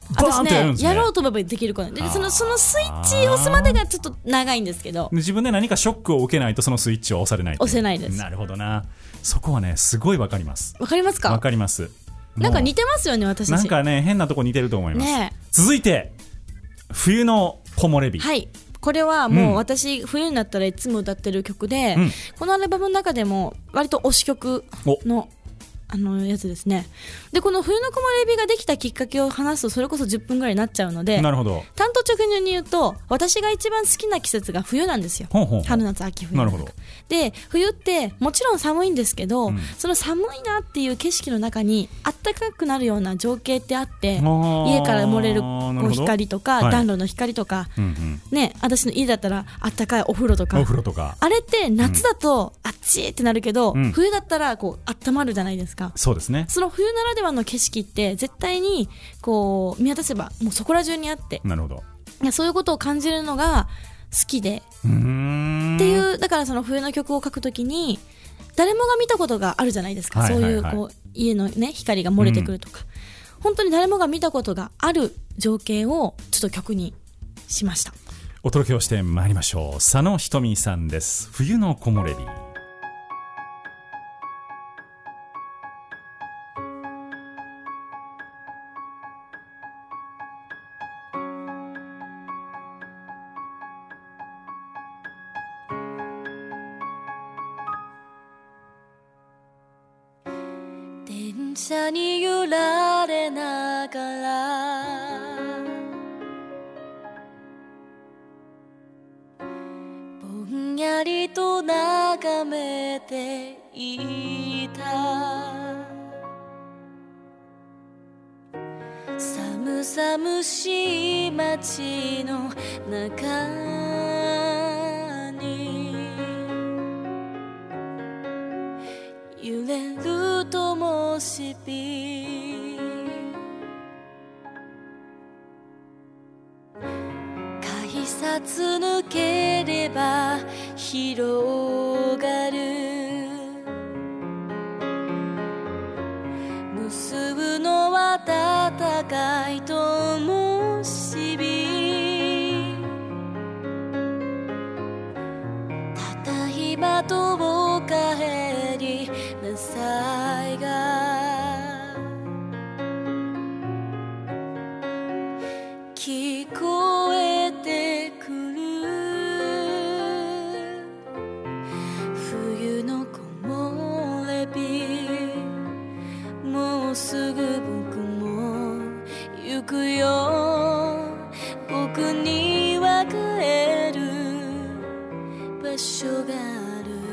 バーンってやるんですね。 やろうと思えばできる子なんで、そのそのスイッチ押すまでがちょっと長いんですけど、 自分で何かショックを受けないとそのスイッチを押されない。 押せないです。 なるほどな。そこはねすごいわかります。 わかりますか？ わかります。 なんか似てますよね、私たち。 なんかね変なとこ似てると思います、 ね、 続いて冬の木漏れ日。 はい、これはもう私、うん、冬になったらいつも歌ってる曲で、うん、このアルバムの中でも割と推し曲のあのやつですね。でこの冬の木漏れ日ができたきっかけを話すとそれこそじゅっぷんぐらいになっちゃうので、 なるほど。 単刀直入に言うと私が一番好きな季節が冬なんですよ。 ほうほうほう。 春夏秋冬。 なるほど。 で冬ってもちろん寒いんですけど、うん、その寒いなっていう景色の中にあったかくなるような情景ってあって、家から漏れるこう光とか、はい、暖炉の光とか、うんうん、ね、私の家だったらあったかいお風呂とか、 お風呂とか、 あれって夏だとあっちってなるけど、うん、冬だったらこう温まるじゃないですか。 そうですね。 その冬ならではの景色って絶対にこう見渡せばもうそこら中にあって、 なるほど。 いやそういうことを感じるのが好きで、 うーんっていう、だからその冬の曲を書くときに誰もが見たことがあるじゃないですか、はいはいはい、そういうこう家の、ね、光が漏れてくるとか、うん、本当に誰もが見たことがある情景をちょっと曲にしました。 お届けをしてまいりましょう。佐野ひとみさんです。冬の木漏れ日。 電車に揺られながらぼんやりと眺めていた。寒々しい街の中に揺れる灯火、改札抜ければ広がる結ぶのは暖かい灯火、ただ今と帰りなさいが聞こえてくる。冬の木漏れ日、もうすぐ僕も行くよ。僕には帰る場所がある。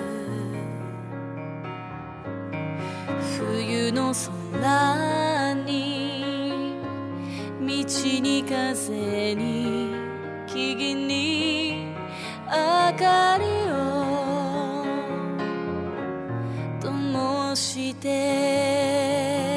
冬の空に道に風に木々に明かりを灯して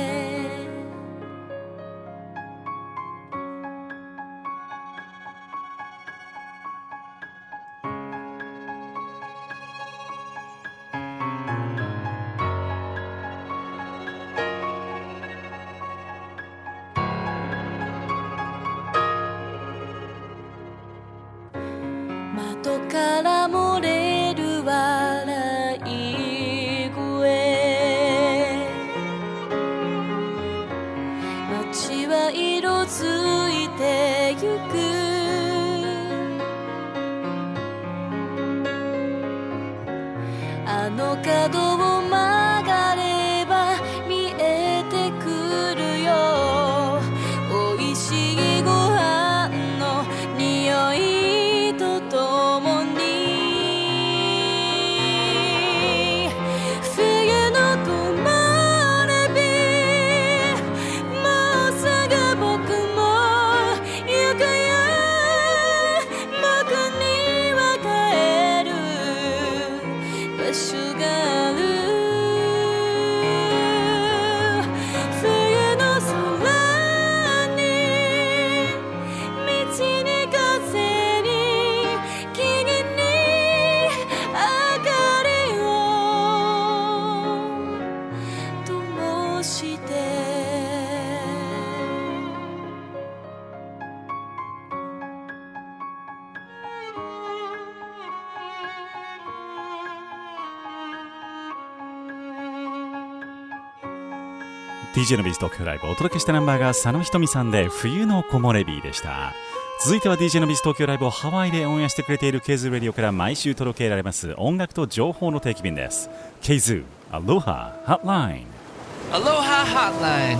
窓から漏れる笑い声、街は色づいてゆく。あの角を曲がれば見えてくるよ。美味しいご飯の匂いとともに冬の木漏れ日、もうすぐ僕も行くよ。僕には帰る場所がある。 ディージェー のビーズ東京ライブをお届けしたナンバーが佐野ひとみさんで冬の木漏れ日でした。続いては ディージェー のビーズ東京ライブをハワイでオンエアしてくれている ケイズー ラディオから毎週届けられます音楽と情報の定期便です。 ケイズー アロハハットライン。 Aloha Hotline。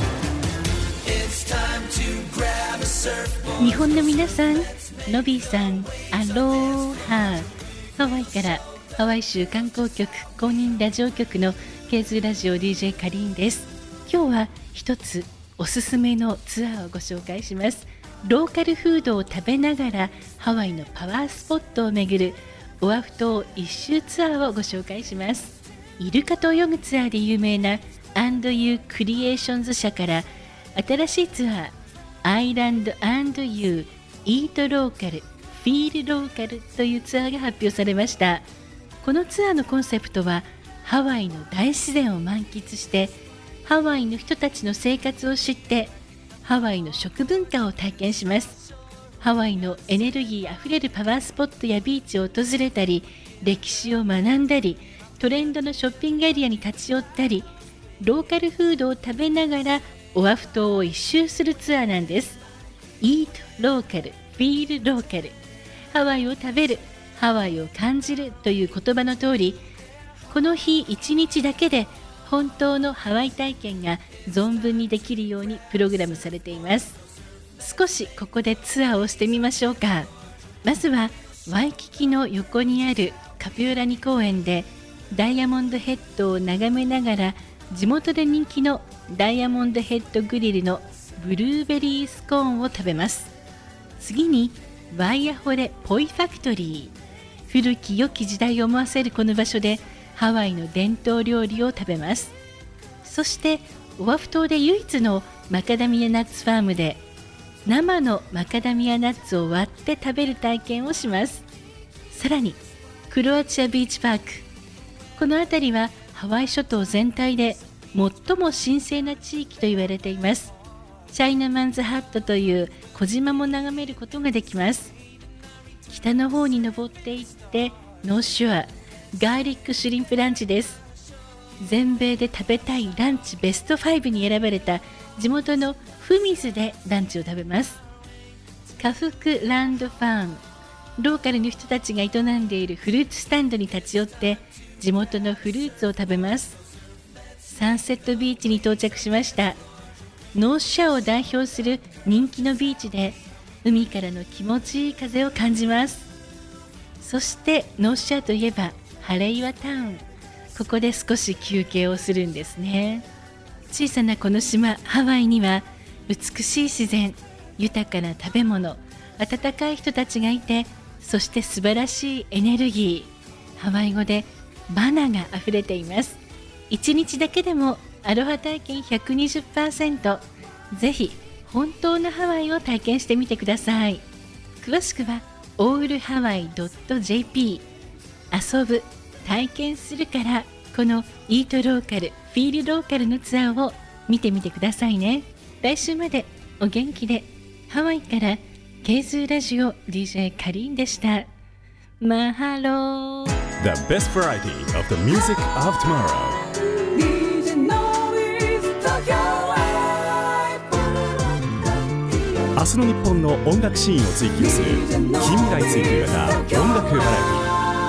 日本の皆さん、ノビーさん、アロハ。ハワイからハワイ州観光局公認ラジオ局の ケイズー ラジオ ディージェー カリーンです。今日は一つおすすめのツアーをご紹介します。ローカルフードを食べながらハワイのパワースポットを巡るオアフ島一周ツアーをご紹介します。イルカと泳ぐツアーで有名な アンドユー クリエーションズ社から新しいツアー アイランド アンドユー イートローカルフィールローカルというツアーが発表されました。このツアーのコンセプトはハワイの大自然を満喫してハワイの人たちの生活を知ってハワイの食文化を体験します。ハワイのエネルギーあふれるパワースポットやビーチを訪れたり、歴史を学んだり、トレンドのショッピングエリアに立ち寄ったり、ローカルフードを食べながらオアフ島を一周するツアーなんです。 Eat Local, Feel Local。 ハワイを食べる、ハワイを感じるという言葉の通り、この日一日だけで本当のハワイ体験が存分にできるようにプログラムされています。少しここでツアーをしてみましょうか。まずはワイキキの横にあるカピオラニ公園でダイヤモンドヘッドを眺めながら地元で人気のダイヤモンドヘッドグリルのブルーベリースコーンを食べます。次にワイヤホレポイファクトリー。古き良き時代を思わせるこの場所でハワイの伝統料理を食べます。そしてオアフ島で唯一のマカダミアナッツファームで生のマカダミアナッツを割って食べる体験をします。さらにクロアチアビーチパーク。この辺りはハワイ諸島全体で最も神聖な地域と言われています。チャイナマンズハットという小島も眺めることができます。北の方に登っていってノーシュアガーリックシュリンプランチです。全米で食べたいランチベストファイブに選ばれた地元のフミズでランチを食べます。カフクランドファーム。ローカルの人たちが営んでいるフルーツスタンドに立ち寄って地元のフルーツを食べます。サンセットビーチに到着しました。ノーシャを代表する人気のビーチで海からの気持ちいい風を感じます。そしてノーシャといえばハレイワタウン。ここで少し休憩をするんですね。小さなこの島ハワイには美しい自然、豊かな食べ物、温かい人たちがいて、そして素晴らしいエネルギー、ハワイ語でマナがあふれています。一日だけでもアロハ体験 ひゃくにじゅっパーセント。 ぜひ本当のハワイを体験してみてください。詳しくは オールハワイドットジェーピー。 遊ぶ、体験するからこのイートローカルフィールローカルのツアーを見てみてくださいね。来週までお元気で。ハワイからケイズーラジオ ディージェー カリンでした。マハロー。 The best variety of the music of tomorrow。 ディージェー のビーズ東京ライブ。 明日の日本の音楽シーンを追求する近未来追求型音楽バラエティ。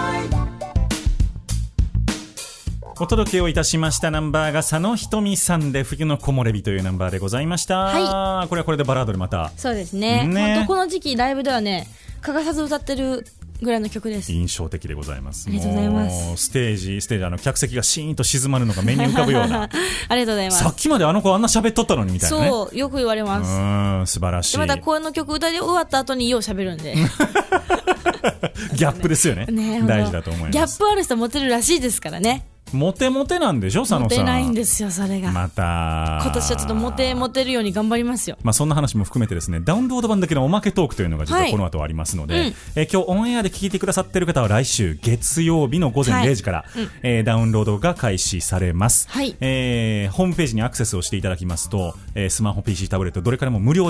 お届けをいたしましたナンバーが佐野ひとみさんで冬の木漏れ日というナンバーでございました。はい、これはこれでバラードでまた。 そうですね。 ね、 本当この時期ライブではね欠かさず歌ってるぐらいの曲です。 印象的でございます。 ありがとうございます。 ステージステージあの客席がシーンと静まるのが目に浮かぶようなありがとうございます。 さっきまであの子あんな喋っとったのにみたいなね。 そうよく言われます。 うん素晴らしい。 でまたこの曲歌い終わった後によう喋るんでギャップですよね。ね大事だと思います。 ギャップある人モテるらしいですからね。 モテモテなんでしょ佐野さん。 モテないんですよそれが。 また今年はちょっとモテモテるように頑張りますよ。 まあそんな話も含めてですね、ダウンロード版だけのおまけトークというのが実はこの後ありますので、はいうん、え今日オンエアで聞いてくださっている方は来週月曜日の午前れいじから、はいうんえー、ダウンロードが開始されます、はいえー、ホームページにアクセスをしていただきますと、えー、スマホ ピーシー タブレットどれからも無料で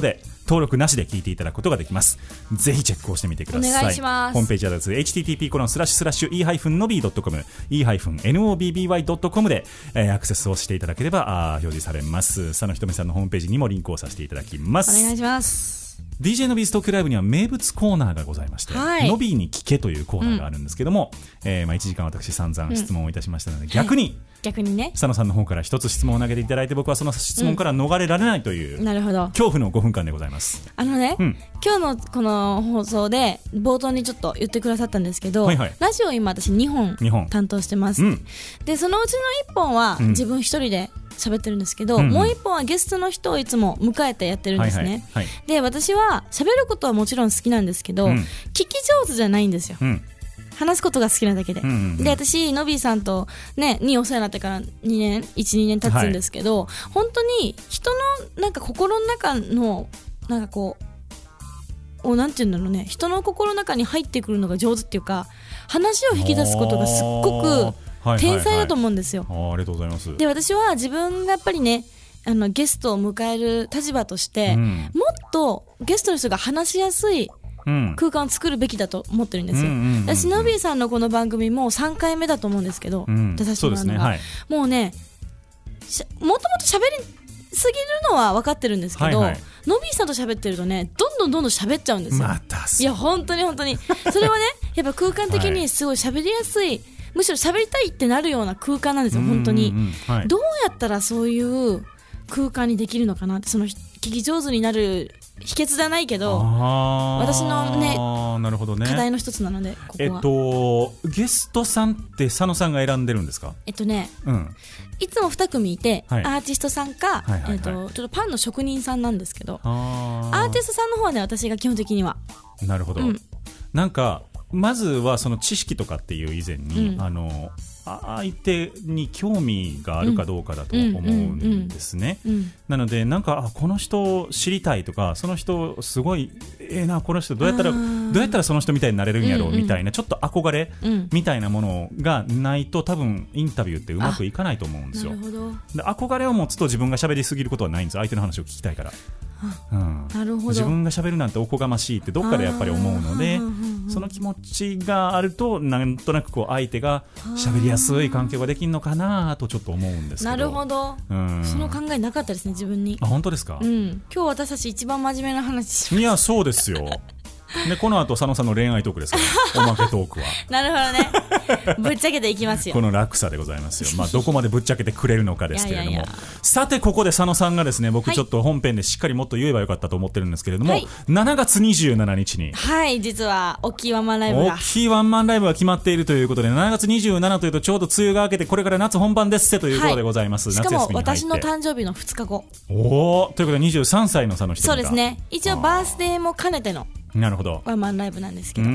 登録なしで聞いていただくことができます。ぜひチェックをしてみてください。 お願いします。 ホームページアドレス エイチティーティーピーコロンスラッシュスラッシュイーハイフンノビードットコム イーハイフンノビーワイドットコム で、えー、アクセスをしていただければあ表示されます。佐野ひとみさんのホームページにもリンクをさせていただきます。 お願いします。 ディージェー のビーズ東京ライブには名物コーナーがございまして、はい、ノビーに聞けというコーナーがあるんですけども、うんえーまあ、いちじかん私散々質問をいたしましたので、うん、逆に、はい、 逆にね佐野さんの方から一つ質問を投げていただいて僕はその質問から逃れられないという、うん、 なるほど恐怖のごふんかんでございます。 あのね、うん、今日のこの放送で冒頭にちょっと言ってくださったんですけど、はいはい、ラジオ今私にほん担当してます、うん、でそのうちのいっぽんは自分一人で喋ってるんですけど、うんうん、もう一本はゲストの人をいつも迎えてやってるんですね、はいはいはい、で私は喋ることはもちろん好きなんですけど、うん、聞き上手じゃないんですよ、うん、話すことが好きなだけで、うんうんうん、で私のびーさんとねにお世話になってからにねん いち,に 年経つんですけど、はい、本当に人のなんか心の中のなんかこうおなんていうんだろうね人の心の中に入ってくるのが上手っていうか話を引き出すことがすっごく天才だと思うんですよ、はいはいはい、 あ, ありがとうございます。 で私は自分がやっぱりねあのゲストを迎える立場として、うん、もっとゲストの人が話しやすい空間を作るべきだと思ってるんですよ、うんうんうんうん、私のびーさんのこの番組もさんかいめだと思うんですけど、うん、出させてもらうのが、ねはい、もうねもともと喋りすぎるのは分かってるんですけど、はいはい、のびーさんと喋ってるとねどんどんどんどん喋っちゃうんですよ、 またいや本当に本当にそれはねやっぱ空間的にすごい喋りやすい、はいむしろ喋りたいってなるような空間なんですよ本当に、うんうんうんはい、どうやったらそういう空間にできるのかなってその聞き上手になる秘訣じゃないけど私のねなるほどね課題の一つなのでここはえっとゲストさんって佐野さんが選んでるんですか？ えっとね、うん、いつもに組いて、はい、アーティストさんか、はいはいはいえっと、ちょっとパンの職人さんなんですけどアーティストさんの方はね私が基本的にはなるほど、うん、なんかまずはその知識とかっていう以前に、うん、あの相手に興味があるかどうかだと思うんですね、うんうんうんうん、なのでなんかあこの人知りたいとかその人すごいええなこの人どうやったらどうやったらその人みたいになれるんやろうみたいな、うんうん、ちょっと憧れみたいなものがないと多分インタビューってうまくいかないと思うんですよ。なるほど。で憧れを持つと自分が喋りすぎることはないんです相手の話を聞きたいから、うん、なるほど。自分が喋るなんておこがましいってどっかでやっぱり思うのでその気持ちがあるとなんとなくこう相手が喋りやすい環境ができるのかなとちょっと思うんですけど。 なるほど、うん、その考えなかったですね自分に。 あ本当ですか、 うん、今日私たち一番真面目な話します。 いやそうですよでこの後佐野さんの恋愛トークですからおまけトークはなるほどねぶっちゃけていきますよこの落差でございますよ、まあ、どこまでぶっちゃけてくれるのかですけれどもいやいやいやさてここで佐野さんがですね僕ちょっと本編でしっかりもっと言えばよかったと思ってるんですけれども、はい、しちがつにじゅうしちにちにはい実は大きいワンマンライブが大きいワンマンライブが決まっているということでしちがつにじゅうしちというとちょうど梅雨が明けてこれから夏本番ですせということでございます、はい、 しかも私の誕生日のふつかごおーということでにじゅうさんさいの佐野ひとみがそうですね一応バースデーも兼ねてのなるほどワンマンライブなんですけど、うん、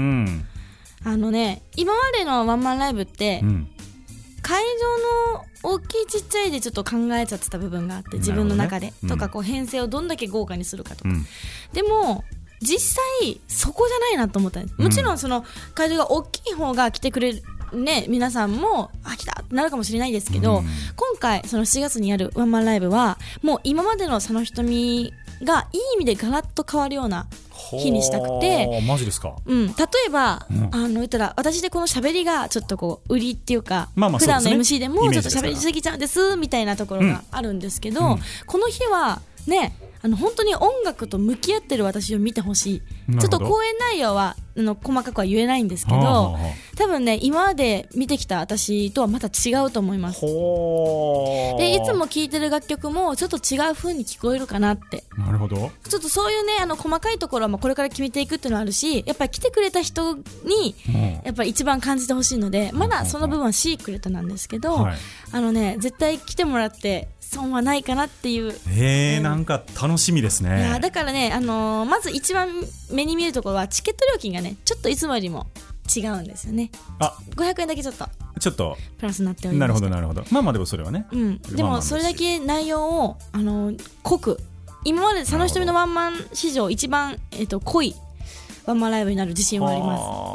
あのね今までのワンマンライブって、うん、会場の大きいちっちゃいでちょっと考えちゃってた部分があって自分の中で、ねうん、とかこう編成をどんだけ豪華にするかとか、うん、でも実際そこじゃないなと思ったんです、うん、もちろんその会場が大きい方が来てくれるね、皆さんもあ来たってなるかもしれないですけど、うん、今回そのしちがつにやるワンマンライブはもう今までの佐野ひとみがいい意味でガラッと変わるような日にしたくてマジですか、 うん、例えば、うん、あの言ったら私でこの喋りがちょっとこう売りっていうか、 まあまあ普段の エムシー でもちょっと喋りすぎちゃうんですみたいなところがあるんですけど、うん、この日はねあの本当に音楽と向き合ってる私を見てほしい。ちょっと講演内容はあの細かくは言えないんですけど、はあはあ、多分ね今まで見てきた私とはまた違うと思います。でいつも聴いてる楽曲もちょっと違う風に聞こえるかなって。 なるほど。 ちょっとそういうねあの細かいところはまあこれから決めていくっていうのはあるし、やっぱり来てくれた人にやっぱり一番感じてほしいので、まだその部分はシークレットなんですけど、はい、あのね絶対来てもらって損はないかなっていう。 へー、うん、なんか楽しみですね。 いやだからね、あのー、まず一番目に見えるところはチケット料金がねちょっといつもよりも違うんですよね。 あごひゃくえんだけちょっとちょっとプラスになっておりました。 なるほどなるほど。まあまあでもそれはね、 うん、でもそれだけ内容を、あのー、濃く今まで佐野ひとみのワンマン史上一番、えー、と濃いワンマンライブになる自信はあります。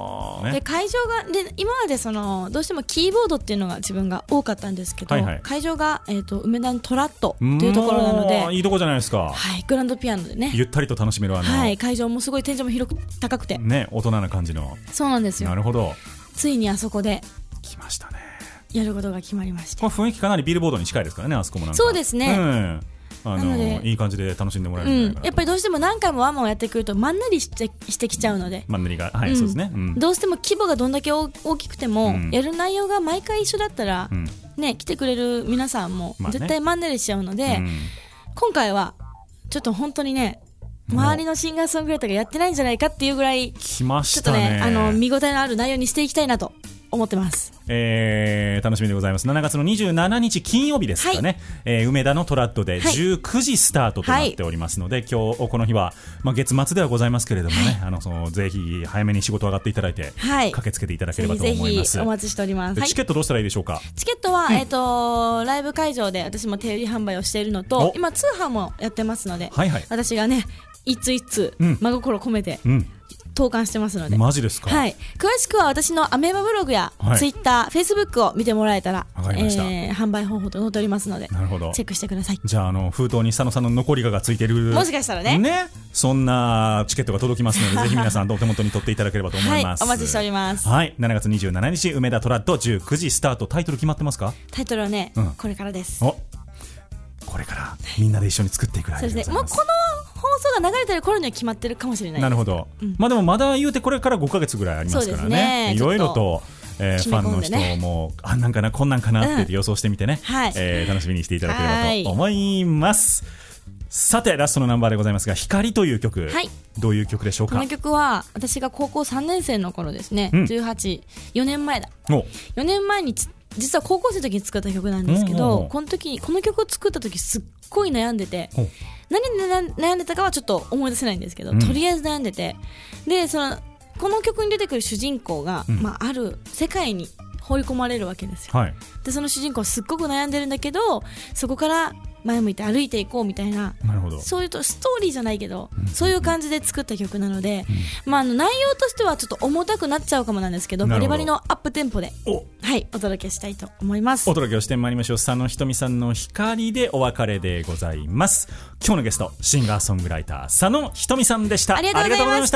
ね。 で会場がで今までそのどうしてもキーボードっていうのが自分が多かったんですけど、はいはい、会場が、えー、と梅田のトラットというところなので、 いいとこじゃないですか。 はい、グランドピアノでね、 ゆったりと楽しめるあの、 はい、会場もすごい天井も広く高くてね、大人な感じの。 そうなんですよ。 なるほど。 ついにあそこで来ましたね。 やることが決まりまして、 この雰囲気かなりビルボードに近いですからね、あそこもなんか。 そうですね、 うんあのいい感じで楽しんでもらえるんじゃないかなと、 うん、やっぱりどうしても何回もワンマンをやってくるとマンネリしてしてきちゃうので、 マンネリが、はい、うん、そうですね、うん、 どうしても規模がどんだけ大きくても、うん、やる内容が毎回一緒だったら、うんね、来てくれる皆さんも絶対マンネリしちゃうので、まあね、うん、今回はちょっと本当にね、周りのシンガーソングライターがやってないんじゃないかっていうぐらい来ましたね、 ちょっとね、あの見応えのある内容にしていきたいなと思ってます。 えー、楽しみでございます。しちがつのにじゅうしちにち金曜日ですかね、はい、えー、梅田のトラッドでじゅうくじスタートとなっておりますので、はい、今日この日は、まあ、月末ではございますけれどもね、はい、あのそのぜひ早めに仕事上がっていただいて、はい、駆けつけていただければと思います。 ぜひぜひお待ちしております。 チケットどうしたらいいでしょうか。 チケットは、うん、えー、とライブ会場で私も手売り販売をしているのと、今通販もやってますので、はいはい、私がね一通一通、うん、真心込めて、うん、投函してますので。 マジですか。 はい、詳しくは私のアメーバブログや、はい、ツイッター、フェイスブックを見てもらえたら、 わかりました、 えー、販売方法と載っておりますので、 なるほど、 チェックしてください。 じゃあ、あの封筒に佐野さんの残りががついてる、 もしかしたらね、 ね、そんなチケットが届きますのでぜひ皆さんお手元に取っていただければと思います。 はい、お待ちしております。 はい、しちがつにじゅうしちにち梅田トラッドじゅうくじスタート。タイトル決まってますか。 タイトルはね、うん、これからです。 おこれからみんなで一緒に作っていくらいでございます。 そうですね、もうこの放送が流れてる頃には決まってるかもしれないです。 なるほど、うん、まあでもまだ言うてこれからごかげつぐらいありますから ね, ねいろいろと、えー、ファンの人もあんなんかなこんなんかなって予想してみてね、うん、はい、えー、楽しみにしていただければと思います。さてラストのナンバーでございますが、光という曲、はい、どういう曲でしょうか。 この曲は私が高校さんねん生の頃ですね、うん、じゅうはち、よねんまえだよねんまえに実は高校生の時に作った曲なんですけど、うん、この時この曲を作った時すっごい悩んでて、何で悩んでたかはちょっと思い出せないんですけど、うん、とりあえず悩んでて、でそのこの曲に出てくる主人公が、うん、まあ、ある世界に放り込まれるわけですよ、はい、でその主人公はすっごく悩んでるんだけど、そこから前向いて歩いていこうみたいな、なるほど、そういうとストーリーじゃないけど、うん、そういう感じで作った曲なので、うん、まあ、あの内容としてはちょっと重たくなっちゃうかもなんですけど、バリバリのアップテンポでお、はい、お届けしたいと思います。 お届けをしてまいりましょう。佐野ひとみさんの光でお別れでございます。今日のゲストシンガーソングライター佐野ひとみさんでした。 ありがとうございました。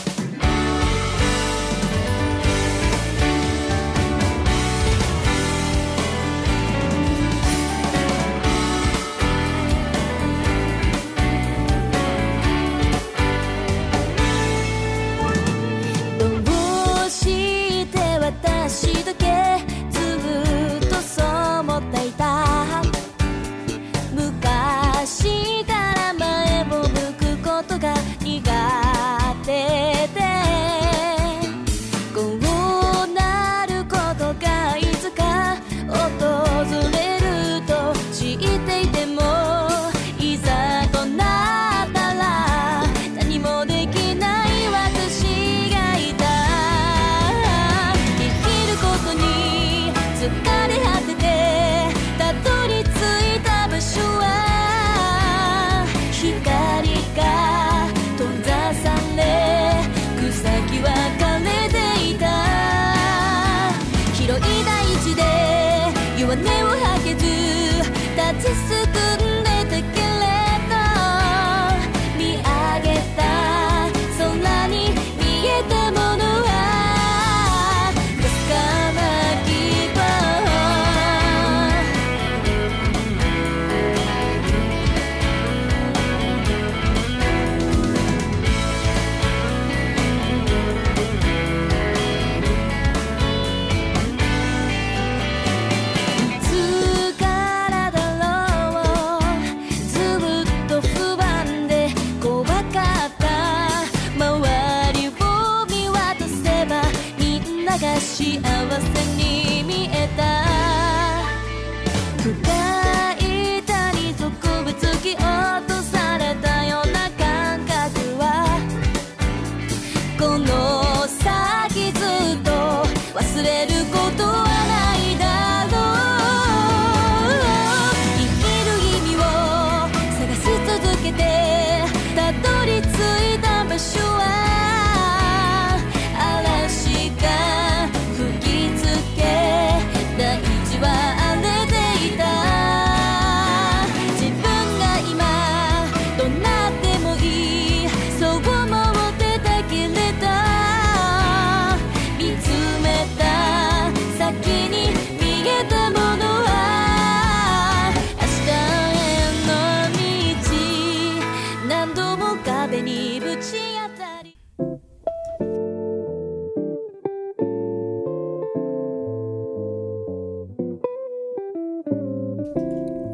私だけずっとそう思っていた。昔から前を向くことが苦手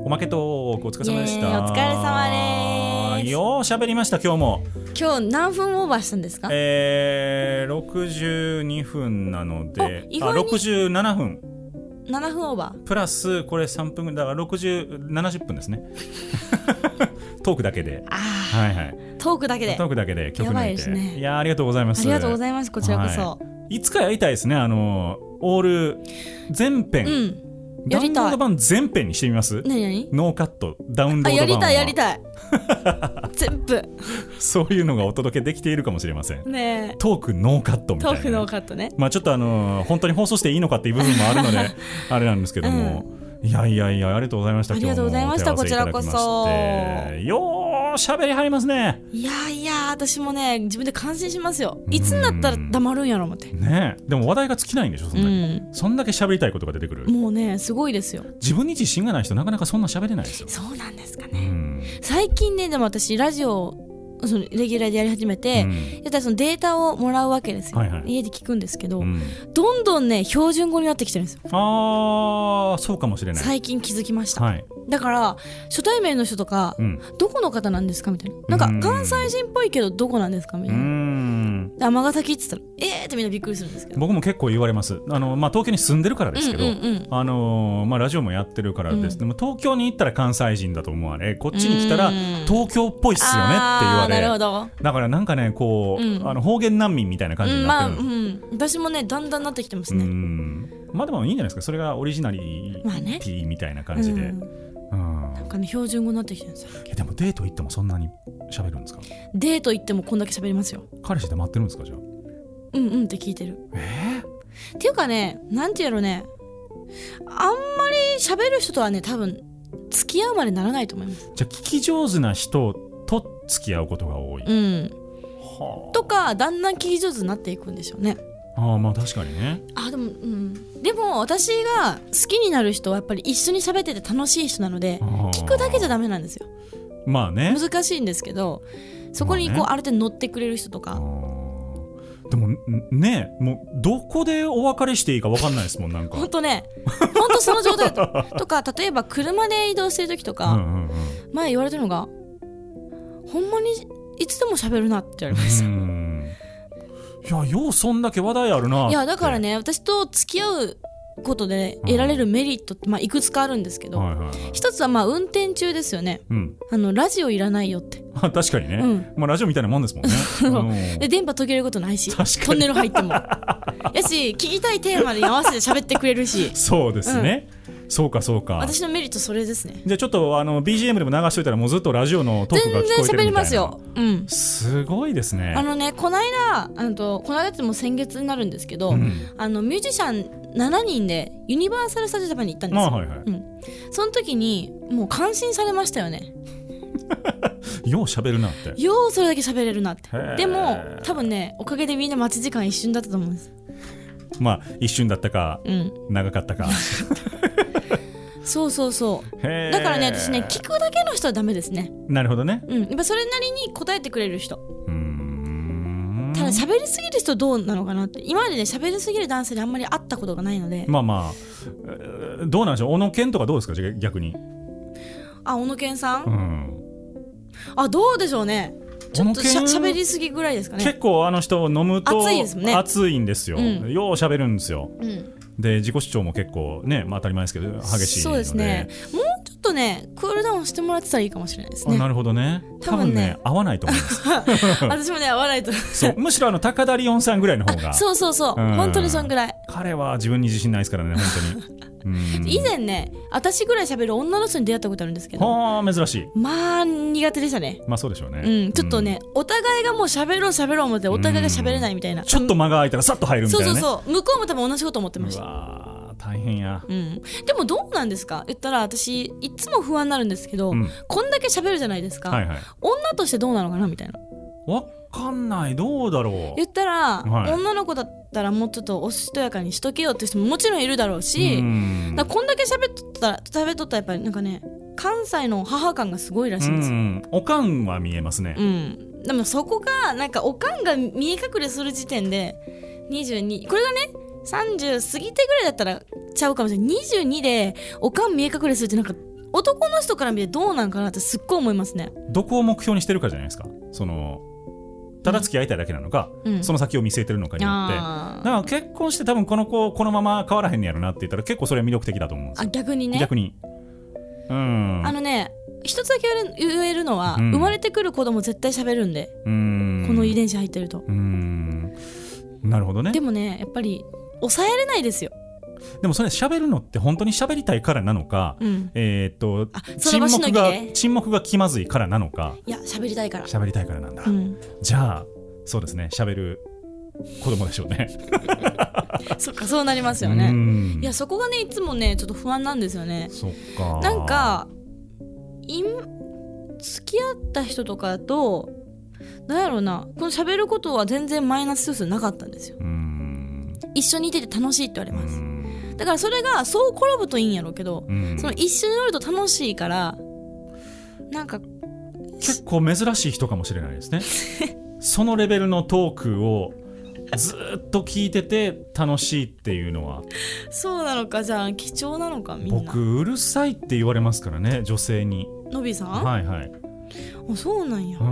おまけトークお疲れ様でした。 イエーイお疲れ様です。 よー喋りました今日も。 今日何分オーバーしたんですか？ えー、ろくじゅうにふんなので、 意外にあろくじゅうななふんななふんオーバープラスこれさんぷんぐらいだからろくじゅう、ななじゅっぷんですねトークだけで、 あはいはい、 トークだけでトークだけで曲やば抜いて、 いですね。 いやありがとうございます。 ありがとうございます。こちらこそ、 はい、いつかやりたいですね。あのオール全編、 うんダウンロードやりたい。 版全編にしてみます？ 何何ノーカットダウンロード版はあやりたいやりたい全部そういうのがお届けできているかもしれません。 ねえトークノーカットみたいな、 トークノーカットね。 まあちょっとあのー本当に放送していいのかっていう部分もあるのであれなんですけども、うん、いやいやいやありがとうございました。 ありがとうございました。こちらこそよー喋りはりますね。 いやいや私もね自分で感心しますよ。いつになったら黙るんやろ思ってねえ。でも話題が尽きないんでしょそんなに、うん、そんだけ喋りたいことが出てくる。 もうねすごいですよ。 自分に自信がない人なかなかそんな喋れないですよ。 そうなんですかね、うん、最近ねでも私ラジオそのレギュラーでやり始めて、うん、やったらそのデータをもらうわけですよ、はいはい、家で聞くんですけど、うん、どんどんね標準語になってきてるんですよ。 あーそうかもしれない。 最近気づきました、はい、だから初対面の人とか、うん、どこの方なんですかみたいな、なんか関西人っぽいけどどこなんですかみたいな、尼崎って言ったらえーってみんなびっくりするんですけど、 僕も結構言われます。あの、まあ、東京に住んでるからですけど、うんうんうん、あのまあ、ラジオもやってるからです、うん、でも東京に行ったら関西人だと思われ、こっちに来たら東京っぽいっすよねって言われ、 なるほど。 だからなんかねこう、うん、あの方言難民みたいな感じになってる、 うんまあうん、私もねだんだんなってきてますね。うんまあでもいいんじゃないですか。それがオリジナリティみたいな感じで、まあねうん、 なんかね標準語になってきてるんですよ。 でもデート行ってもそんなに喋るんですか？ デート行ってもこんだけ喋りますよ。 彼氏で待ってるんですか？じゃあうんうんって聞いてる。 えー、っていうかねなんていうのねあんまり喋る人とはね多分付き合うまでならないと思います。 じゃあ聞き上手な人と付き合うことが多い、 うんはあ、とかだんだん聞き上手になっていくんでしょうね。 ああまあ確かにね。 あでも、うん、でも私が好きになる人はやっぱり一緒に喋ってて楽しい人なので聞くだけじゃダメなんですよ。 まあね難しいんですけどそこにこう、まあね、ある程度乗ってくれる人とか。 でもねもうどこでお別れしていいか分かんないですもん。なんか本当ね本当その状態だととか例えば車で移動してる時とか、うんうんうん、前言われてるのがほんまにいつでも喋るなって言われました。うんいやようそんだけ話題あるな。 いやだからね私と付き合うことで得られるメリットって、まあ、いくつかあるんですけど、はいはいはい、一つはまあ運転中ですよね、うん、あのラジオいらないよって確かにね、うんまあ、ラジオみたいなもんですもんねで電波途切れることないしトンネル入ってもやし聞きたいテーマに合わせて喋ってくれるしそうですね、うん、そうかそうか。 私のメリットそれですね。 じゃあちょっとあの ビージーエム でも流しといたらもうずっとラジオのトークが聞こえてるみたいな。 全然喋りますよ、うん、 すごいですね。 あのねこの間あのとこの間っても先月になるんですけど、うん、あのミュージシャンななにんでユニバーサル・スタジオ・ジャパンに行ったんですよ、はいはいうん、その時にもう感心されましたよねよう喋るなって。 ようそれだけ喋れるなって。でも多分ねおかげでみんな待ち時間一瞬だったと思うんです。 まあ一瞬だったか、うん、長かったかそうそうそうだからね私ね聞くだけの人はダメですね。 なるほどね、 うん、やっぱそれなりに答えてくれる人。うーんただ喋りすぎる人どうなのかなって。今までね喋りすぎる男性にあんまり会ったことがないので。 まあまあどうなんでしょう。小野健とかどうですか逆に。 あ小野健さん、うん、あどうでしょうね。ちょっとしゃ喋りすぎぐらいですかね。 結構あの人飲むと熱いですもんね。 熱いんですよ、うん、よう喋るんですよ、うん、で自己主張も結構ね、まあ、当たり前ですけど激しいので。そうですね。 もうちょっとねクールダウンしてもらってたらいいかもしれないですね。 なるほどね。多分ね、多分ね合わないと思います私もね合わないと思いますそうむしろあの高田リオンさんぐらいの方がそうそうそう、うん、本当にそんぐらい。 彼は自分に自信ないですからね本当にうん以前ね私ぐらい喋る女の人に出会ったことあるんですけどはあ珍しい。 まあ苦手でしたね。 まあそうでしょうね、 うん、ちょっとね、うん、お互いがもう喋ろう喋ろう思ってお互いが喋れないみたいな、 ちょっと間が空いたらさっと入るみたいなね。 そうそうそう向こうも多分同じこと思ってました。 うわ大変や、 うん、でもどうなんですか言ったら私いつも不安になるんですけど、うん、こんだけ喋るじゃないですか、はいはい、女としてどうなのかなみたいな。 わかんないどうだろう言ったら、はい、女の子だったらもうちょっとおしとやかにしとけよって人ももちろんいるだろうし、うんだからこんだけ喋っとったら喋っとったらやっぱりなんかね関西の母感がすごいらしいんですよ。 うんおかんは見えますね、 うん、でもそこがなんかおかんが見え隠れする時点でにじゅうにこれがねさんじゅう過ぎてぐらいだったらちゃうかもしれない。にじゅうにでおかん見え隠れするってなんか男の人から見てどうなんかなってすっごい思いますね。 どこを目標にしてるかじゃないですか。そのただ付き合いたいだけなのか、うん、その先を見据えてるのかによって、だから結婚して多分この子このまま変わらへんねやろなって言ったら結構それは魅力的だと思うんですよ。 あ、逆にね。 逆に、うん、あのね、一つだけ言えるのは、うん、生まれてくる子供絶対喋るんで、うん、この遺伝子入ってると。うん、 なるほどね。 でもね、やっぱり抑えれないですよ。 でもそれ喋るのって本当に喋りたいからなのか、うん、えー、っと沈黙が沈黙が気まずいからなのか。 いや、喋りたいから。 喋りたいからなんだ。うん、じゃあそうですね、喋る子供でしょうね。 そっか、そうなりますよね。いや、そこがね、いつもねちょっと不安なんですよね。 そっか。 なんかい付き合った人とかとなんやろうな、この喋ることは全然マイナス要素なかったんですよ。うん、一緒にいてて楽しいって言われます。だからそれがそう転ぶといいんやろうけど、うん、その一緒におると楽しいからなんか結構珍しい人かもしれないですね。そのレベルのトークをずっと聞いてて楽しいっていうのはそうなのか。じゃあ貴重なのか。みんな僕うるさいって言われますからね、女性に。 のびさん。 はいはい。 あ、そうなんや。 うん、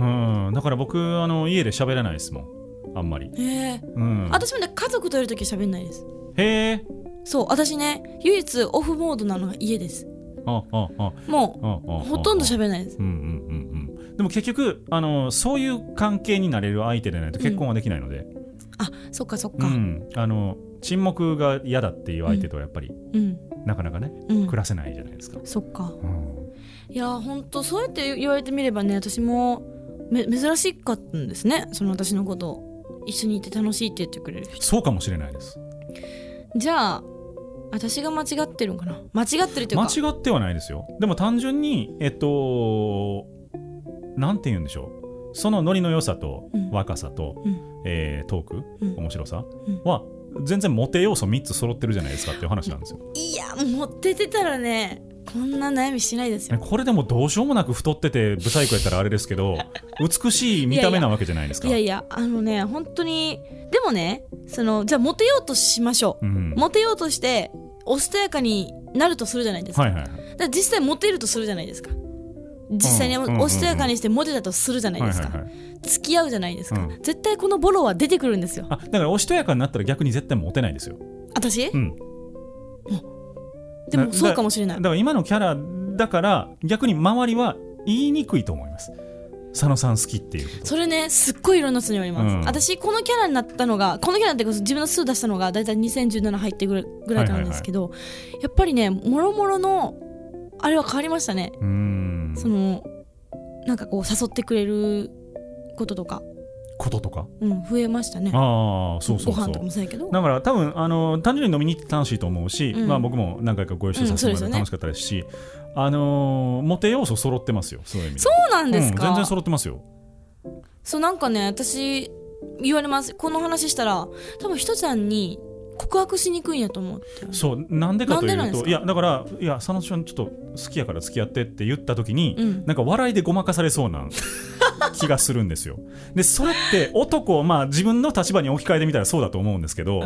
だから僕あの家で喋らないですもん、あんまり。 へえ、うん、私もね家族といるとき喋んないです。 へえ。 そう、私ね唯一オフモードなのが家です。あああもうああほとんど喋らないです。うんうんうんうん。でも結局あのそういう関係になれる相手でないと結婚はできないので、うん、 あ、そっかそっか、 うん、あの沈黙が嫌だっていう相手とはやっぱり、うん、なかなかね、うん、暮らせないじゃないですか。 そっか、うん、いや本当そうやって言われてみればね、私もめ珍しかったんですね、その私のことを一緒にいて楽しいって言ってくれる人。 そうかもしれないです。 じゃあ私が間違ってるんかな。間違ってるというか間違ってはないですよ。でも単純にえっとなんて言うんでしょう、そのノリの良さと若さと、うん、えー、トーク、うん、面白さは全然モテ要素みっつ揃ってるじゃないですかっていう話なんですよ。 いやモテてたらねこんな悩みしないですよ。 これでもどうしようもなく太っててブサイクやったらあれですけど美しい見た目なわけじゃないですか。 いやいやあのね本当にでもね、そのじゃあモテようとしましょう、うん、モテようとしておしとやかになるとするじゃないですか、はいはいはい、だから実際モテるとするじゃないですか。実際におしとやかにしてモテたとするじゃないですか、はいはいはい、付き合うじゃないですか、うん、絶対このボロは出てくるんですよ。 あ、だからおしとやかになったら逆に絶対モテないですよ私、うん、でもそうかもしれない。 だから今のキャラだから逆に周りは言いにくいと思います、佐野さん好きっていうこと。 それねすっごいいろんな人に言われます、うん、私このキャラになったのがこのキャラって自分の数出したのがだいたいにせんじゅうなな入ってぐらいぐらいからなんですけど、はいはいはい、やっぱりねもろもろのあれは変わりましたね。うーん、そのなんかこう誘ってくれることとかこととか、 うん、増えましたね。 ああ、そうそうそう。 ご飯とかもそうやけど。 だから多分あの単純に飲みに行って楽しいと思うし、うん、まあ僕も何回かご一緒させてもらって楽しかったですし、うんですよね、あのー、モテ要素揃ってますよ。そういう意味で。 そうなんですか。 うん、全然揃ってますよ。 そうなんかね私言われます。この話したら多分ひとちゃんに告白しにくいんやと思って。 そうなんでかというといやだからいや佐野ちゃんちょっと好きやから付き合ってって言った時に、うん、なんか笑いでごまかされそうな気がするんですよ。でそれって男、まあ、自分の立場に置き換えてみたらそうだと思うんですけど、うん、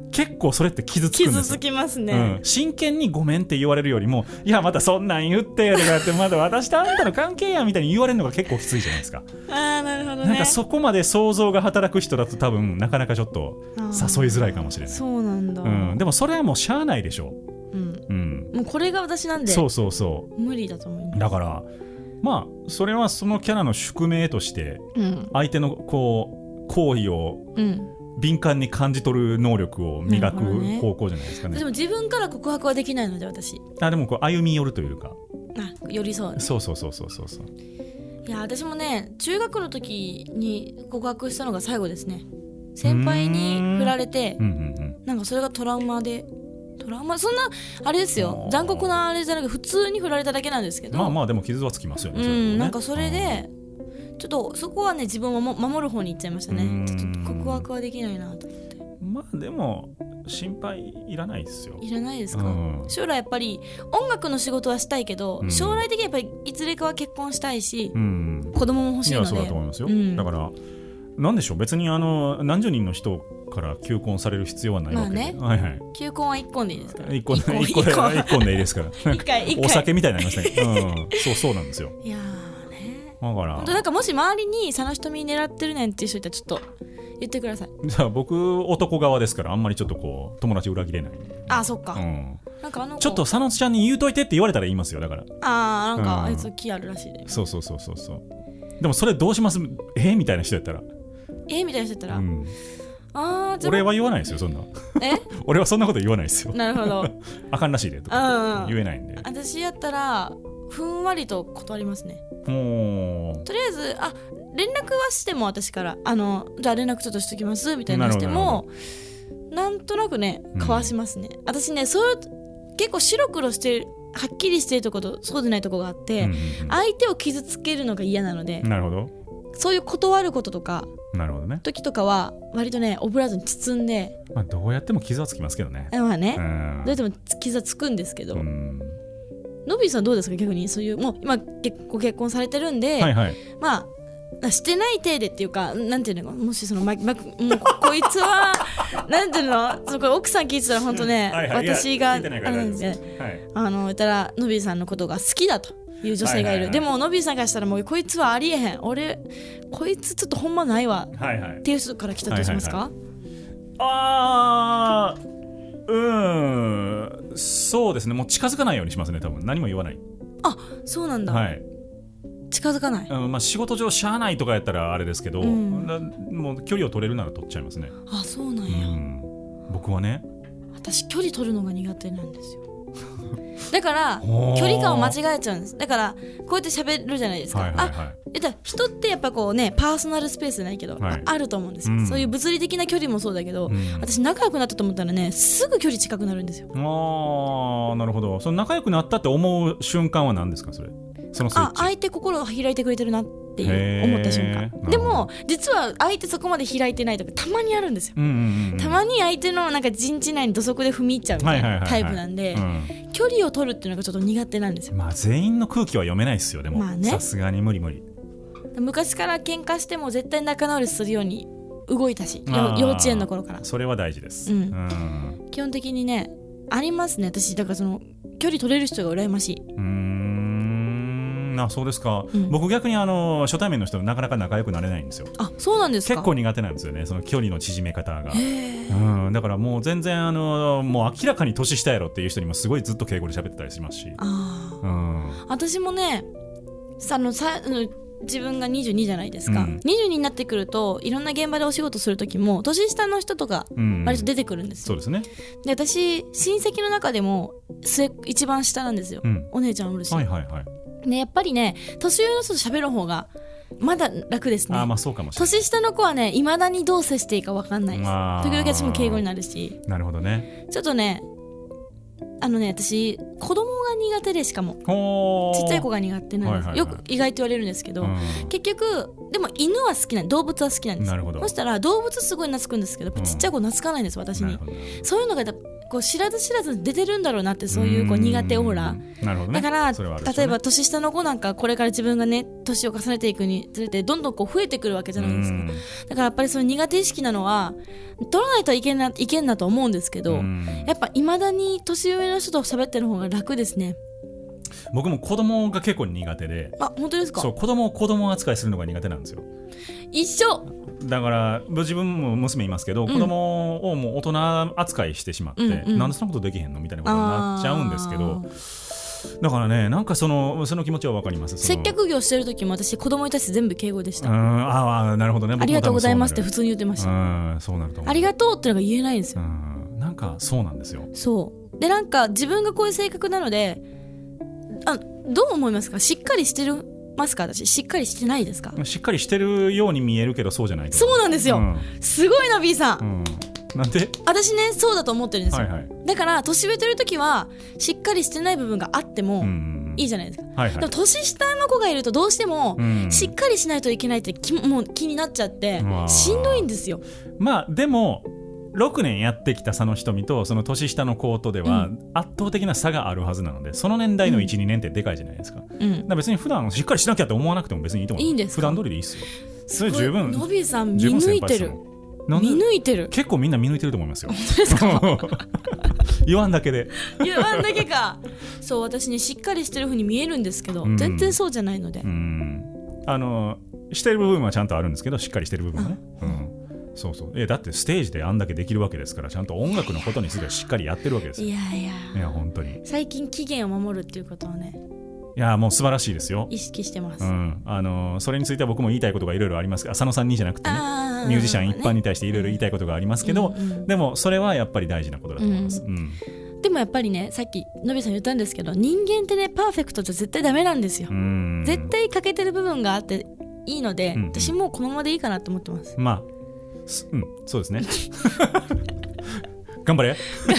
結構それって傷つくんですよ。 傷つきますね、 うん、真剣にごめんって言われるよりもいやまたそんなん言ってとかってまだ私とあんたの関係やみたいに言われるのが結構きついじゃないですか。 あーなるほどね。 なんかそこまで想像が働く人だと多分なかなかちょっと誘いづらいかもしれない。 そうなんだ、 うん、でもそれはもうしゃあないでしょう、 うんうん、もうこれが私なんでそうそうそう無理だと思います。 だからまあそれはそのキャラの宿命として相手のこう行為を敏感に感じ取る能力を磨く方向じゃないですかね。 でも自分から告白はできないので私あでもこう歩み寄るというかあ寄り添う、ね、 そうそうそうそうそうそう。 いや私もね中学の時に告白したのが最後ですね。先輩に振られて、うんうんうん、なんかそれがトラウマでトラウマそんなあれですよ残酷なあれじゃなく普通に振られただけなんですけどまあまあでも傷はつきますよね。 うん、 ね、 なんかそれでちょっとそこはね自分を守る方に行っちゃいましたね。ちょっと告白はできないなと思って。 まあでも心配いらないですよ。 いらないですか、うん、将来やっぱり音楽の仕事はしたいけど、うん、将来的にやっぱりいずれかは結婚したいし、うん、子供も欲しいので。 いやそうだと思いますよ、うん、だからなんでしょう別にあの何十人の人から求婚される必要はないわけで、 まあね、 はいはい、 求婚は一婚でいいですから一婚一婚一婚一婚でいいですから一回一回お酒みたいになりますね、うん、そうそうなんですよ。 いやーね、 だから本当なんかもし周りに佐野瞳狙ってるねんっていう人いたらちょっと言ってください。 じゃあ僕男側ですからあんまりちょっとこう友達裏切れない。 ああそっか、 うん、 なんかあの子ちょっと佐野ちゃんに言うといてって言われたら言いますよ。だからああなんかうんあいつ気あるらしいで、 そうそうそうそうそう。でもそれどうします？えー、みたいな人やったら、 えー、みたいな人やったら、 うん、 ああ俺は言わないですよそんな。 え俺はそんなこと言わないですよ。 なるほどあかんらしいでとか言えないんで。 私やったらふんわりと断りますね。 もうとりあえずあ連絡はしても私からあのじゃあ連絡ちょっとしときますみたいなしても な, なんとなくね交わしますね、うん、私ねそういう結構白黒してるはっきりしてるところとそうでないところがあって、うんうんうん、相手を傷つけるのが嫌なので、 なるほど、 そういう断ることとかなるほど、ね、 時とかは割とねオブラートに包んで、 まあ、どうやっても傷はつきますけどね。 まあね、 うん、 どうやっても傷はつくんですけど、うん、ノビーさんどうですか逆にそういうもう今ご結婚されてるんで、はいはい、まあしてない体でっていうかなんていうのもしその、まま、もう こ, こいつはなんていうのそこ奥さん聞いてたら本当ねはい、はい、私があれなんですね、はい、あの言ったらノビーさんのことが好きだという女性がいる、はいはいはい、でもノビーさんからしたらもうこいつはありえへん俺こいつちょっとほんまないわ、はいはい、っていう人から来たとしますか、はいはいはい、 あーうーんそうですねもう近づかないようにしますね多分何も言わない。 あそうなんだ、はい近づかない、 うんまあ、仕事上しゃあないとかやったらあれですけど、うん、もう距離を取れるなら取っちゃいますね。 あそうなんや、うん、 僕はね私距離取るのが苦手なんですよだから距離感を間違えちゃうんです。だからこうやって喋るじゃないですか、はいはいはい、あだ人ってやっぱこうねパーソナルスペースじゃないけど、はい、あると思うんですよ、うん、そういう物理的な距離もそうだけど、うん、私仲良くなったと思ったらねすぐ距離近くなるんですよ。 ああなるほど。その仲良くなったって思う瞬間は何ですかそれ。そのスイッチ。あ相手心が開いてくれてるなっていう思った瞬間でも実は相手そこまで開いてないとかたまにあるんですよ、うんうんうん、たまに相手のなんか陣地内に土足で踏み入っちゃうみたいなタイプなんで、距離を取るっていうのがちょっと苦手なんですよ。 まあ全員の空気は読めないですよでもさすがに無理無理。 昔から喧嘩しても絶対仲直りするように動いたし幼稚園の頃からそれは大事です、うんうん、基本的にねありますね私。だからその距離取れる人が羨ましい。 うーんあそうですか、うん、僕逆にあの初対面の人となかなか仲良くなれないんですよ。 あそうなんですか。 結構苦手なんですよねその距離の縮め方が、うん、だからもう全然あのもう明らかに年下やろっていう人にもすごいずっと敬語で喋ってたりしますし。あ、うん、 私もねさのさ自分がにじゅうにじゃないですか、うん、にじゅうにになってくるといろんな現場でお仕事する時も年下の人とか割と出てくるんですよ、うん、そうですね。で私親戚の中でも末一番下なんですよ、うん、お姉ちゃんおるし、はいはいはいね、やっぱりね年上の人と喋る方がまだ楽ですね。 あまあそうかもしれない。 年下の子はね未だにどう接していいか分かんないです。時々私も敬語になるし。 なるほどね。 ちょっとねあのね私子供が苦手でしかもちっちゃい子が苦手なんです、はいはいはい、よく意外と言われるんですけど、うん、結局でも犬は好きなん動物は好きなんです。なるほど。そしたら動物すごい懐くんですけど、うん、ちっちゃい子懐かないんです私に。そういうのがこう知らず知らず出てるんだろうなってそういうこう苦手オーラ。なるほどね。だから、ね、例えば年下の子なんかこれから自分がね年を重ねていくにつれてどんどんこう増えてくるわけじゃないですか。だからやっぱりその苦手意識なのは取らないといけんな、いけんなと思うんですけど、やっぱいまだに年上の人と喋ってる方が楽ですね。 僕も子供が結構苦手で。 あ、本当ですか。 そう、子供を子供扱いするのが苦手なんですよ。 一緒だから自分も娘いますけど、うん、子供をもう大人扱いしてしまって、うんうん、なんでそんなことできへんのみたいなことになっちゃうんですけど、だからねなんかそのその気持ちは分かります。 接客業してる時も私子供に対して全部敬語でした。 うんああなるほどね。 ありがとうございますって普通に言ってました。 うんそうなると思う。 ありがとうってのが言えないんですよ。 うんなんかそうなんですよ。 そうでなんか自分がこういう性格なのであどう思いますか。しっかりしてるますか。私しっかりしてないですか。 しっかりしてるように見えるけどそうじゃないと。 そうなんですよ、うん、すごいな B さん、 うん、なんで私ねそうだと思ってるんですよ、はいはい、だから年上てる時はしっかりしてない部分があってもいいじゃないですか、はいはい、でも年下の子がいるとどうしてもしっかりしないといけないってきもう気になっちゃってしんどいんですよ。 まあでもろくねんやってきた佐野瞳とその年下の子とでは圧倒的な差があるはずなので、その年代の いち,に 年ってでかいじゃないですか、うん、だから別に普段しっかりしなきゃって思わなくても別にいいと思う。 いいんですか。 普段通りでいいっすよ。それ十分のびさん見抜いてる。 なんで見抜いてる。 結構みんな見抜いてると思いますよ。言わんだけで。 言わんだけか。そう、私ね、しっかりしてる風に見えるんですけど、うん、全然そうじゃないので。 うん、あのしてる部分はちゃんとあるんですけど、しっかりしてる部分はね。うん、そうそう。えだってステージであんだけできるわけですから、ちゃんと音楽のことについてはしっかりやってるわけですよ。 いやいや。 いや本当に。 最近期限を守るっていうことをね。 いやもう素晴らしいですよ。 意識してます。 うん、あのそれについては僕も言いたいことがいろいろありますけど、浅野さんにじゃなくてね、ミュージシャン一般に対していろいろ言いたいことがありますけど、うんうん、でもそれはやっぱり大事なことだと思います。うんうん、 でもやっぱりね、さっきのびさん言ったんですけど、人間ってねパーフェクトじゃ絶対ダメなんですよ。うん絶対欠けてる部分があっていいので、うんうん、私もうこのままでいいかなと思ってます。 まあ、うん、そうですね。頑張れ。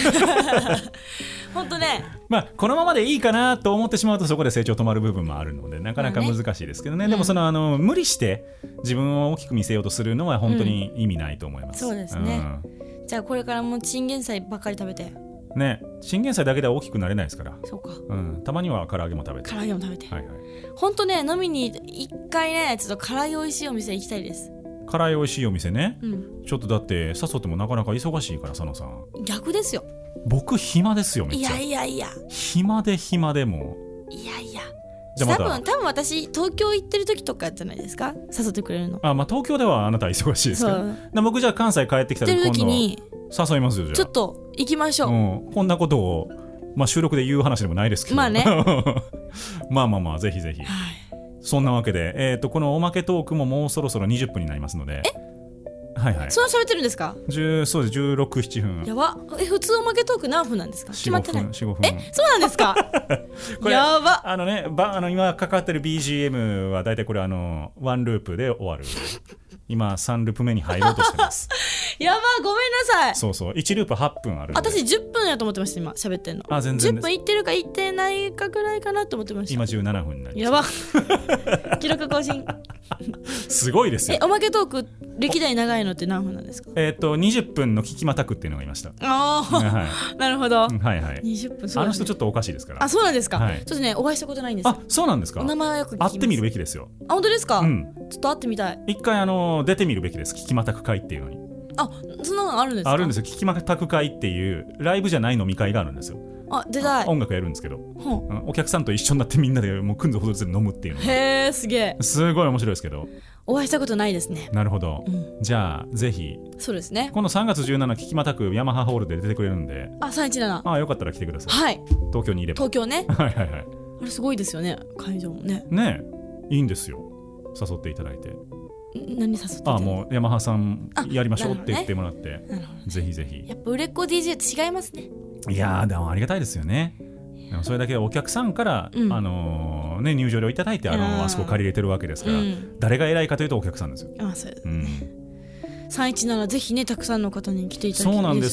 本当ね。 まあこのままでいいかなと思ってしまうと、そこで成長止まる部分もあるのでなかなか難しいですけどね。まあ、ねでもそのあの無理して自分を大きく見せようとするのは本当に意味ないと思います。 うん、そうですね。うん、じゃあこれからもチンゲン菜ばっかり食べて。 ね、チンゲン菜だけでは大きくなれないですから。 そうか。 うん、たまには唐揚げも食べて。 唐揚げも食べて。 はいはい。 本当ね、飲みに一回ね、ちょっと唐揚げ美味しいお店行きたいです。 唐揚げ美味しいお店ね、うん、ちょっとだって誘ってもなかなか忙しいから、佐野さん。 逆ですよ。 僕暇ですよ、めっちゃ。 いやいやいや。 暇で暇でも。 いやいや。 じゃあまた多分多分私東京行ってる時とかじゃないですか、誘ってくれるの。 あ、まあ東京ではあなた忙しいですから僕じゃあ関西帰ってきた時今度に誘いますよ。じゃあちょっと行きましょう、 うん、こんなことを、まあ、収録で言う話でもないですけど、 まあねまあまあまあぜひぜひ、はい、そんなわけで、えー、とこのおまけトークももうそろそろにじゅっぷんになりますので。 えはいはい、 そんな喋ってるんですか。 そうです、じゅうろく、ななふん。 やば。え、普通おまけトーク何分なんですか。決まってない。 よん、ごふん。 え、そうなんですか。やば。 あのね、ばあの今かかってる ビージーエム はだいたいこれあのワンループで終わる。今さんループ目に入ろうとしてます。 やば、ごめんなさい。 そうそう、いちループはっぷんある。 私じゅっぷんやと思ってました、今喋ってんの。 あ、全然じゅっぷんいってるかいってないかぐらいかなと思ってました。 今じゅうななふんになりました。やば。記録更新。 すごいですよ。 え、おまけトーク歴代長いのって何分なんですか。 えっとにじゅっぷんの聞きまたくっていうのがいました。 ああ、はい、なるほど。 はいはい。 にじゅっぷん、そう、ね、 あの人ちょっとおかしいですから。 あ、そうなんですか。 はい、 ちょっとね、お会いしたことないんです。 あ、そうなんですか。 お名前はよく聞きます。 会ってみるべきですよ。 あ、本当ですか。 うん、 ちょっと会ってみたい。 一回あの出てみるべきです。聞きまたく会っていうのに。 あ、そんなのあるんですか。 あるんですよ。聞きまたく会っていうライブじゃない飲み会があるんですよ。 あ、出たい。 音楽やるんですけど、うん、お客さんと一緒になってみんなでもうくんずほどずつ飲むっていうのが。 へー、すげえ。 すごい面白いですけど。 お会いしたことないですね。 なるほど、うん、じゃあぜひ。 そうですね。 今度さんがつじゅうしちにち聞きまたくヤマハホールで出てくれるんで。 あ、さんいちなな。 あ、よかったら来てください。 はい。 東京にいれば。 東京ね。 はいはいはい。 あれすごいですよね、会場もね。 ねえ、いいんですよ。誘っていただいて。 何誘っていただいて。 あ、もうヤマハさんやりましょうって言ってもらって、ね、ぜひぜひ。 やっぱ売れっ子 ディージェー って違いますね。 いやー、でもありがたいですよね。でもそれだけお客さんから、うん、あのーね、入場料いただいてあのー、あそこ借り入れてるわけですから、うん、誰が偉いかというとお客さんですよ。 あ、そうですね。うん、さんいちななぜひね、たくさんの方に来ていただきたいですよね。 そうなんです。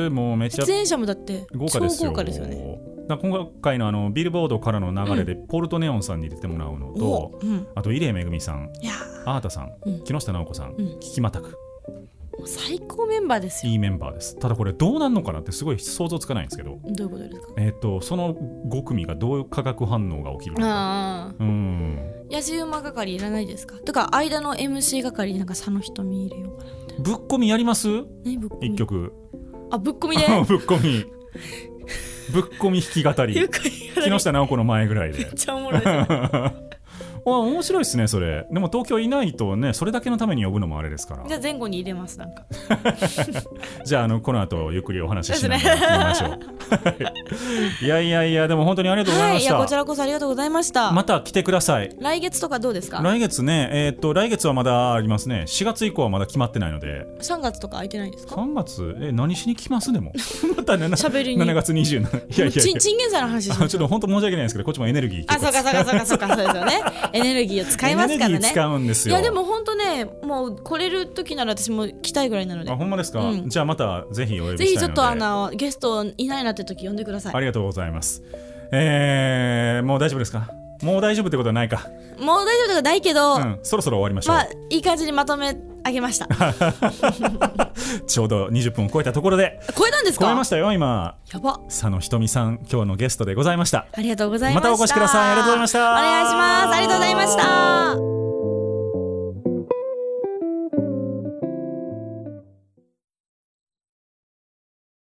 もうめっちゃ出演者もだって豪華ですよ。 超豪華ですよね。 だ今回のあのビルボードからの流れで、うん、ポルトネオンさんに出てもらうのと、うん、あと入江めぐみさん、あーたさん、うん、木下直子さん、うん、聞きまたく、 もう最高メンバーですよ。 いいメンバーです。ただこれどうなんのかなってすごい想像つかないんですけど。 どういうことですか。 えー、とそのご組がどういう化学反応が起きるのか。 あ、うん、やじ馬係いらないですか。とか間の エムシー 係なんか佐野瞳入れようかなみたいな。 ぶっこみやります。 何ぶっこみ。 一曲。 あ、ぶっこみでぶっこみぶっこみ弾き語り木下直子の前ぐらいで。めっちゃおもろいあ、面白いですねそれ。でも東京いないとね、それだけのために呼ぶのもあれですから。 じゃあ前後に入れます。なんかじゃあ、あのこの後ゆっくりお話ししながら聞きましょう。いやいやいや、でも本当にありがとうございました。 はい、いやこちらこそありがとうございました。 また来てください。 来月とかどうですか。 来月ね、えー、っと来月はまだありますね。しがつ以降はまだ決まってないので。 さんがつとか空いてないですか。 さんがつ、え何しに来ますでもまたしゃべりにしちがつにじゅうしちにちいやいやいや、 チンゲン菜の話しましょう。 ちょっと本当申し訳ないんですけど、こっちもエネルギー。 あ、そうかそうかそうかそうかそうですよね。エネルギーを使いますからね。 エネルギー使うんですよ。 いやでも本当ね、もう来れる時なら私も来たいぐらいなので。 あ、ほんまですか、うん、じゃあまたぜひお呼びしたいので、 ぜひちょっとあのゲストいないなって時呼んでください。 ありがとうございます。えー、もう大丈夫ですか。もう大丈夫ってことはないか。 もう大丈夫とかないけど、 うん、そろそろ終わりましょう。 まあいい感じにまとめ上げましたちょうどにじゅっぷんを超えたところで。 超えたんですか。 超えましたよ今。 やば。 佐野ひとみさん、今日のゲストでございました。 ありがとうございました。 またお越しください。ありがとうございました。 お願いします。ありがとうございました。